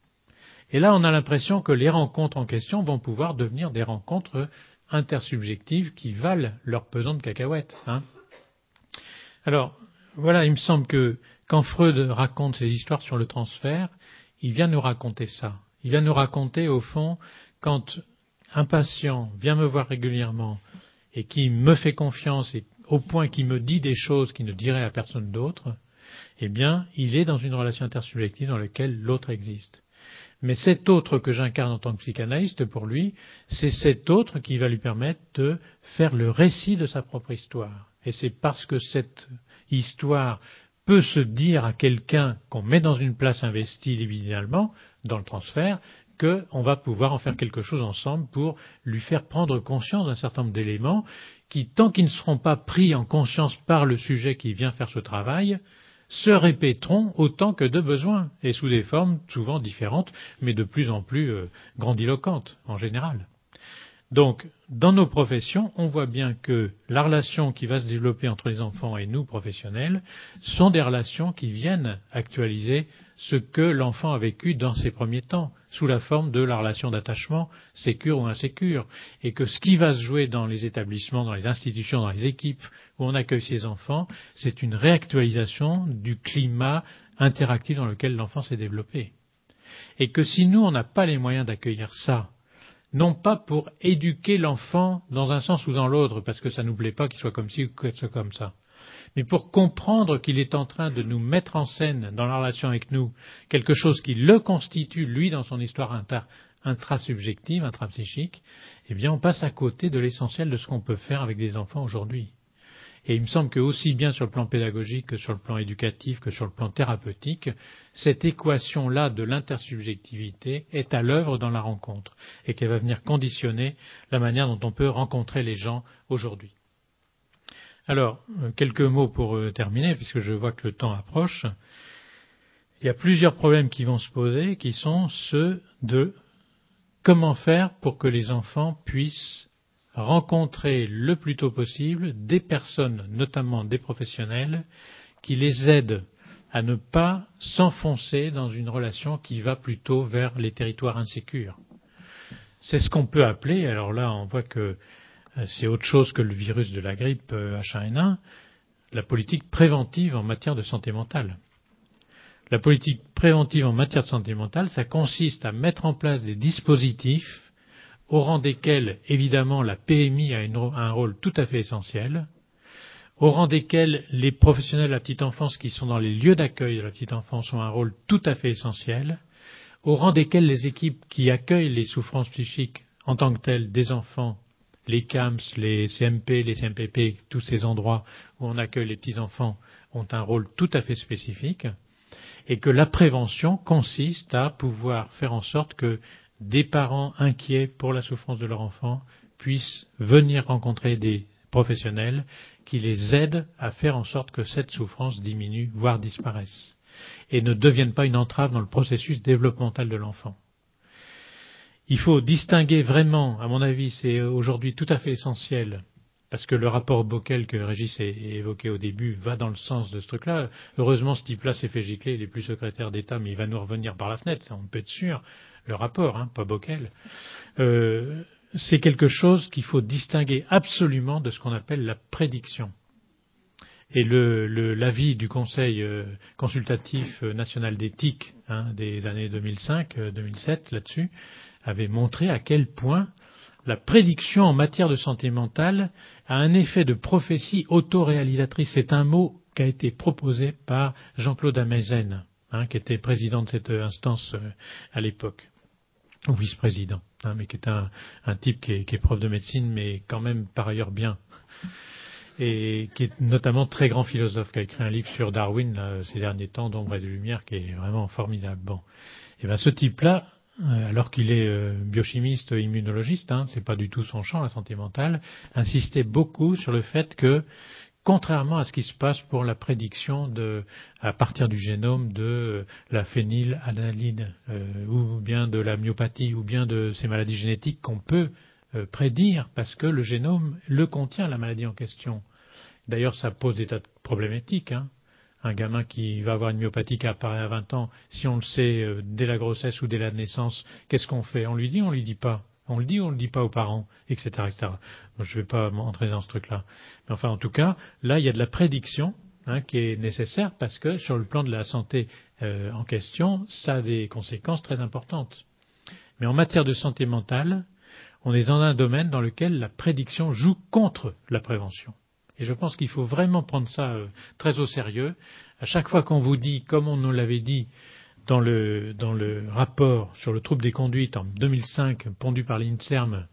Et là, on a l'impression que les rencontres en question vont pouvoir devenir des rencontres intersubjectives qui valent leur pesant de cacahuètes. Hein. Alors, voilà, il me semble que quand Freud raconte ses histoires sur le transfert, il vient nous raconter ça. Il vient nous raconter, au fond, quand un patient vient me voir régulièrement et qui me fait confiance et au point qu'il me dit des choses qu'il ne dirait à personne d'autre, eh bien, il est dans une relation intersubjective dans laquelle l'autre existe. Mais cet autre que j'incarne en tant que psychanalyste, pour lui, c'est cet autre qui va lui permettre de faire le récit de sa propre histoire. Et c'est parce que cette histoire peut se dire à quelqu'un qu'on met dans une place investie libidinalement, dans le transfert, qu'on va pouvoir en faire quelque chose ensemble pour lui faire prendre conscience d'un certain nombre d'éléments qui, tant qu'ils ne seront pas pris en conscience par le sujet qui vient faire ce travail, se répéteront autant que de besoin, et sous des formes souvent différentes, mais de plus en plus euh, grandiloquentes en général. Donc, dans nos professions, on voit bien que la relation qui va se développer entre les enfants et nous, professionnels, sont des relations qui viennent actualiser ce que l'enfant a vécu dans ses premiers temps, sous la forme de la relation d'attachement, sécure ou insécure, et que ce qui va se jouer dans les établissements, dans les institutions, dans les équipes où on accueille ces enfants, c'est une réactualisation du climat interactif dans lequel l'enfant s'est développé. Et que si nous, on n'a pas les moyens d'accueillir ça, non pas pour éduquer l'enfant dans un sens ou dans l'autre, parce que ça ne nous plaît pas qu'il soit comme ci ou qu'il soit comme ça, mais pour comprendre qu'il est en train de nous mettre en scène dans la relation avec nous quelque chose qui le constitue, lui, dans son histoire inter, intrasubjective, intrapsychique, eh bien on passe à côté de l'essentiel de ce qu'on peut faire avec des enfants aujourd'hui. Et il me semble que aussi bien sur le plan pédagogique que sur le plan éducatif que sur le plan thérapeutique, cette équation-là de l'intersubjectivité est à l'œuvre dans la rencontre et qu'elle va venir conditionner la manière dont on peut rencontrer les gens aujourd'hui. Alors, quelques mots pour terminer, puisque je vois que le temps approche. Il y a plusieurs problèmes qui vont se poser, qui sont ceux de comment faire pour que les enfants puissent rencontrer le plus tôt possible des personnes, notamment des professionnels, qui les aident à ne pas s'enfoncer dans une relation qui va plutôt vers les territoires insécures. C'est ce qu'on peut appeler, alors là on voit que c'est autre chose que le virus de la grippe H un N un, la politique préventive en matière de santé mentale. La politique préventive en matière de santé mentale, ça consiste à mettre en place des dispositifs au rang desquels, évidemment, la P M I a, une, a un rôle tout à fait essentiel, au rang desquels les professionnels de la petite enfance qui sont dans les lieux d'accueil de la petite enfance ont un rôle tout à fait essentiel, au rang desquels les équipes qui accueillent les souffrances psychiques en tant que telles des enfants, les C A M S, les C M P, les C M P P, tous ces endroits où on accueille les petits-enfants ont un rôle tout à fait spécifique, et que la prévention consiste à pouvoir faire en sorte que des parents inquiets pour la souffrance de leur enfant puissent venir rencontrer des professionnels qui les aident à faire en sorte que cette souffrance diminue, voire disparaisse, et ne devienne pas une entrave dans le processus développemental de l'enfant. Il faut distinguer vraiment, à mon avis, c'est aujourd'hui tout à fait essentiel, parce que le rapport Bockel que Régis a évoqué au début va dans le sens de ce truc-là. Heureusement, ce type-là s'est fait gicler, il n'est plus secrétaire d'État, mais il va nous revenir par la fenêtre, on peut être sûr. Le rapport, hein, pas Bockel. Euh, c'est quelque chose qu'il faut distinguer absolument de ce qu'on appelle la prédiction. Et le, le, l'avis du Conseil euh, consultatif national d'éthique hein, des années deux mille cinq deux mille sept là-dessus avait montré à quel point la prédiction en matière de santé mentale a un effet de prophétie autoréalisatrice. C'est un mot qui a été proposé par Jean-Claude Amezen, hein, qui était président de cette instance euh, à l'époque, ou vice-président, hein, mais qui est un, un type qui est, qui est prof de médecine, mais quand même par ailleurs bien, et qui est notamment très grand philosophe, qui a écrit un livre sur Darwin là, ces derniers temps, d'Ombre et de lumière, qui est vraiment formidable. Bon, et ben ce type-là, alors qu'il est euh, biochimiste, immunologiste, hein, c'est pas du tout son champ, la santé mentale, insistait beaucoup sur le fait que, contrairement à ce qui se passe pour la prédiction de, à partir du génome de euh, la phénylalanine, euh, ou bien de la myopathie, ou bien de ces maladies génétiques qu'on peut euh, prédire, parce que le génome le contient, la maladie en question. D'ailleurs, ça pose des tas de problématiques, hein. Un gamin qui va avoir une myopathie qui apparaît à vingt ans, si on le sait euh, dès la grossesse ou dès la naissance, qu'est-ce qu'on fait? On lui dit, on lui dit pas. On le dit ou on le dit pas aux parents, et cetera, et cetera. Bon, je ne vais pas m'entrer dans ce truc-là. Mais enfin, en tout cas, là, il y a de la prédiction hein, qui est nécessaire parce que sur le plan de la santé euh, en question, ça a des conséquences très importantes. Mais en matière de santé mentale, on est dans un domaine dans lequel la prédiction joue contre la prévention. Et je pense qu'il faut vraiment prendre ça euh, très au sérieux. À chaque fois qu'on vous dit, comme on nous l'avait dit dans le, dans le rapport sur le trouble des conduites en deux mille cinq, pondu par l'INSERM,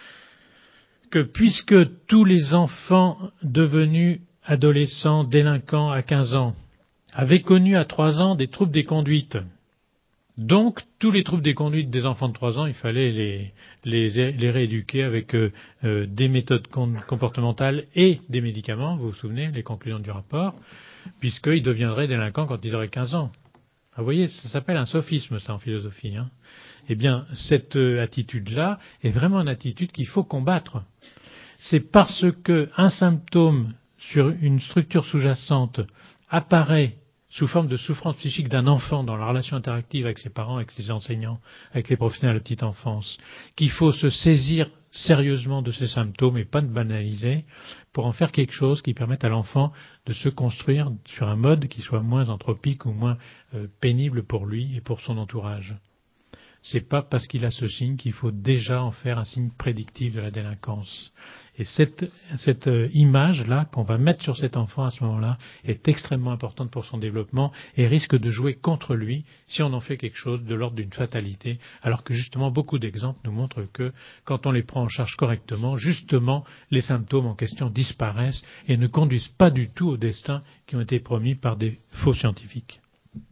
que puisque tous les enfants devenus adolescents, délinquants à quinze ans, avaient connu à trois ans des troubles des conduites, donc, tous les troubles des conduites des enfants de trois ans, il fallait les, les, les rééduquer avec euh, euh, des méthodes comportementales et des médicaments, vous vous souvenez, les conclusions du rapport, puisqu'ils deviendraient délinquants quand ils auraient quinze ans. Ah, vous voyez, ça s'appelle un sophisme, ça, en philosophie. Hein. Eh bien, cette euh, attitude-là est vraiment une attitude qu'il faut combattre. C'est parce qu'un symptôme sur une structure sous-jacente apparaît sous forme de souffrance psychique d'un enfant dans la relation interactive avec ses parents, avec les enseignants, avec les professionnels de la petite enfance, qu'il faut se saisir sérieusement de ces symptômes et pas de banaliser pour en faire quelque chose qui permette à l'enfant de se construire sur un mode qui soit moins anthropique ou moins euh, pénible pour lui et pour son entourage. C'est pas parce qu'il a ce signe qu'il faut déjà en faire un signe prédictif de la délinquance. Et cette, cette euh, image-là qu'on va mettre sur cet enfant à ce moment-là est extrêmement importante pour son développement et risque de jouer contre lui si on en fait quelque chose de l'ordre d'une fatalité, alors que justement beaucoup d'exemples nous montrent que quand on les prend en charge correctement, justement les symptômes en question disparaissent et ne conduisent pas du tout au destin qui ont été promis par des faux scientifiques.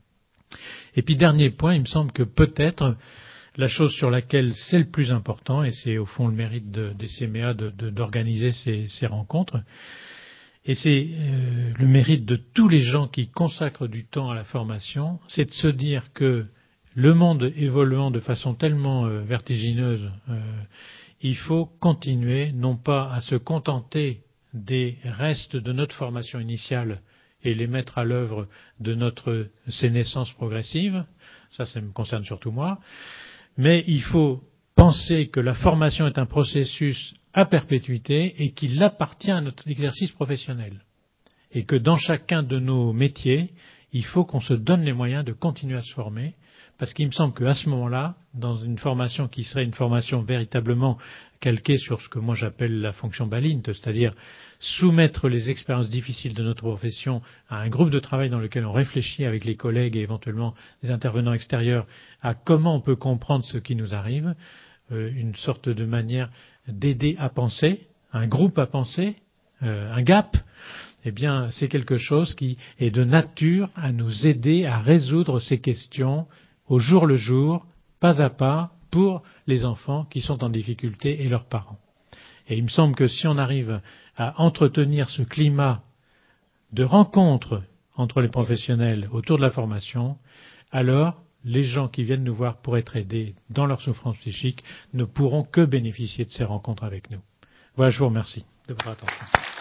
Et puis dernier point, il me semble que peut-être la chose sur laquelle c'est le plus important, et c'est au fond le mérite de, des C M E A de, de, d'organiser ces, ces rencontres, et c'est euh, le mérite de tous les gens qui consacrent du temps à la formation, c'est de se dire que le monde évoluant de façon tellement euh, vertigineuse, euh, il faut continuer non pas à se contenter des restes de notre formation initiale et les mettre à l'œuvre de notre sénescence progressive, ça, ça me concerne surtout moi, mais il faut penser que la formation est un processus à perpétuité et qu'il appartient à notre exercice professionnel. Et que dans chacun de nos métiers, il faut qu'on se donne les moyens de continuer à se former, parce qu'il me semble qu'à ce moment-là, dans une formation qui serait une formation véritablement calquée sur ce que moi j'appelle la fonction Balint, c'est-à-dire soumettre les expériences difficiles de notre profession à un groupe de travail dans lequel on réfléchit avec les collègues et éventuellement les intervenants extérieurs à comment on peut comprendre ce qui nous arrive, euh, une sorte de manière d'aider à penser, un groupe à penser, euh, un gap, eh bien c'est quelque chose qui est de nature à nous aider à résoudre ces questions au jour le jour, pas à pas, pour les enfants qui sont en difficulté et leurs parents. Et il me semble que si on arrive à entretenir ce climat de rencontre entre les professionnels autour de la formation, alors les gens qui viennent nous voir pour être aidés dans leur souffrance psychique ne pourront que bénéficier de ces rencontres avec nous. Voilà, je vous remercie de votre attention.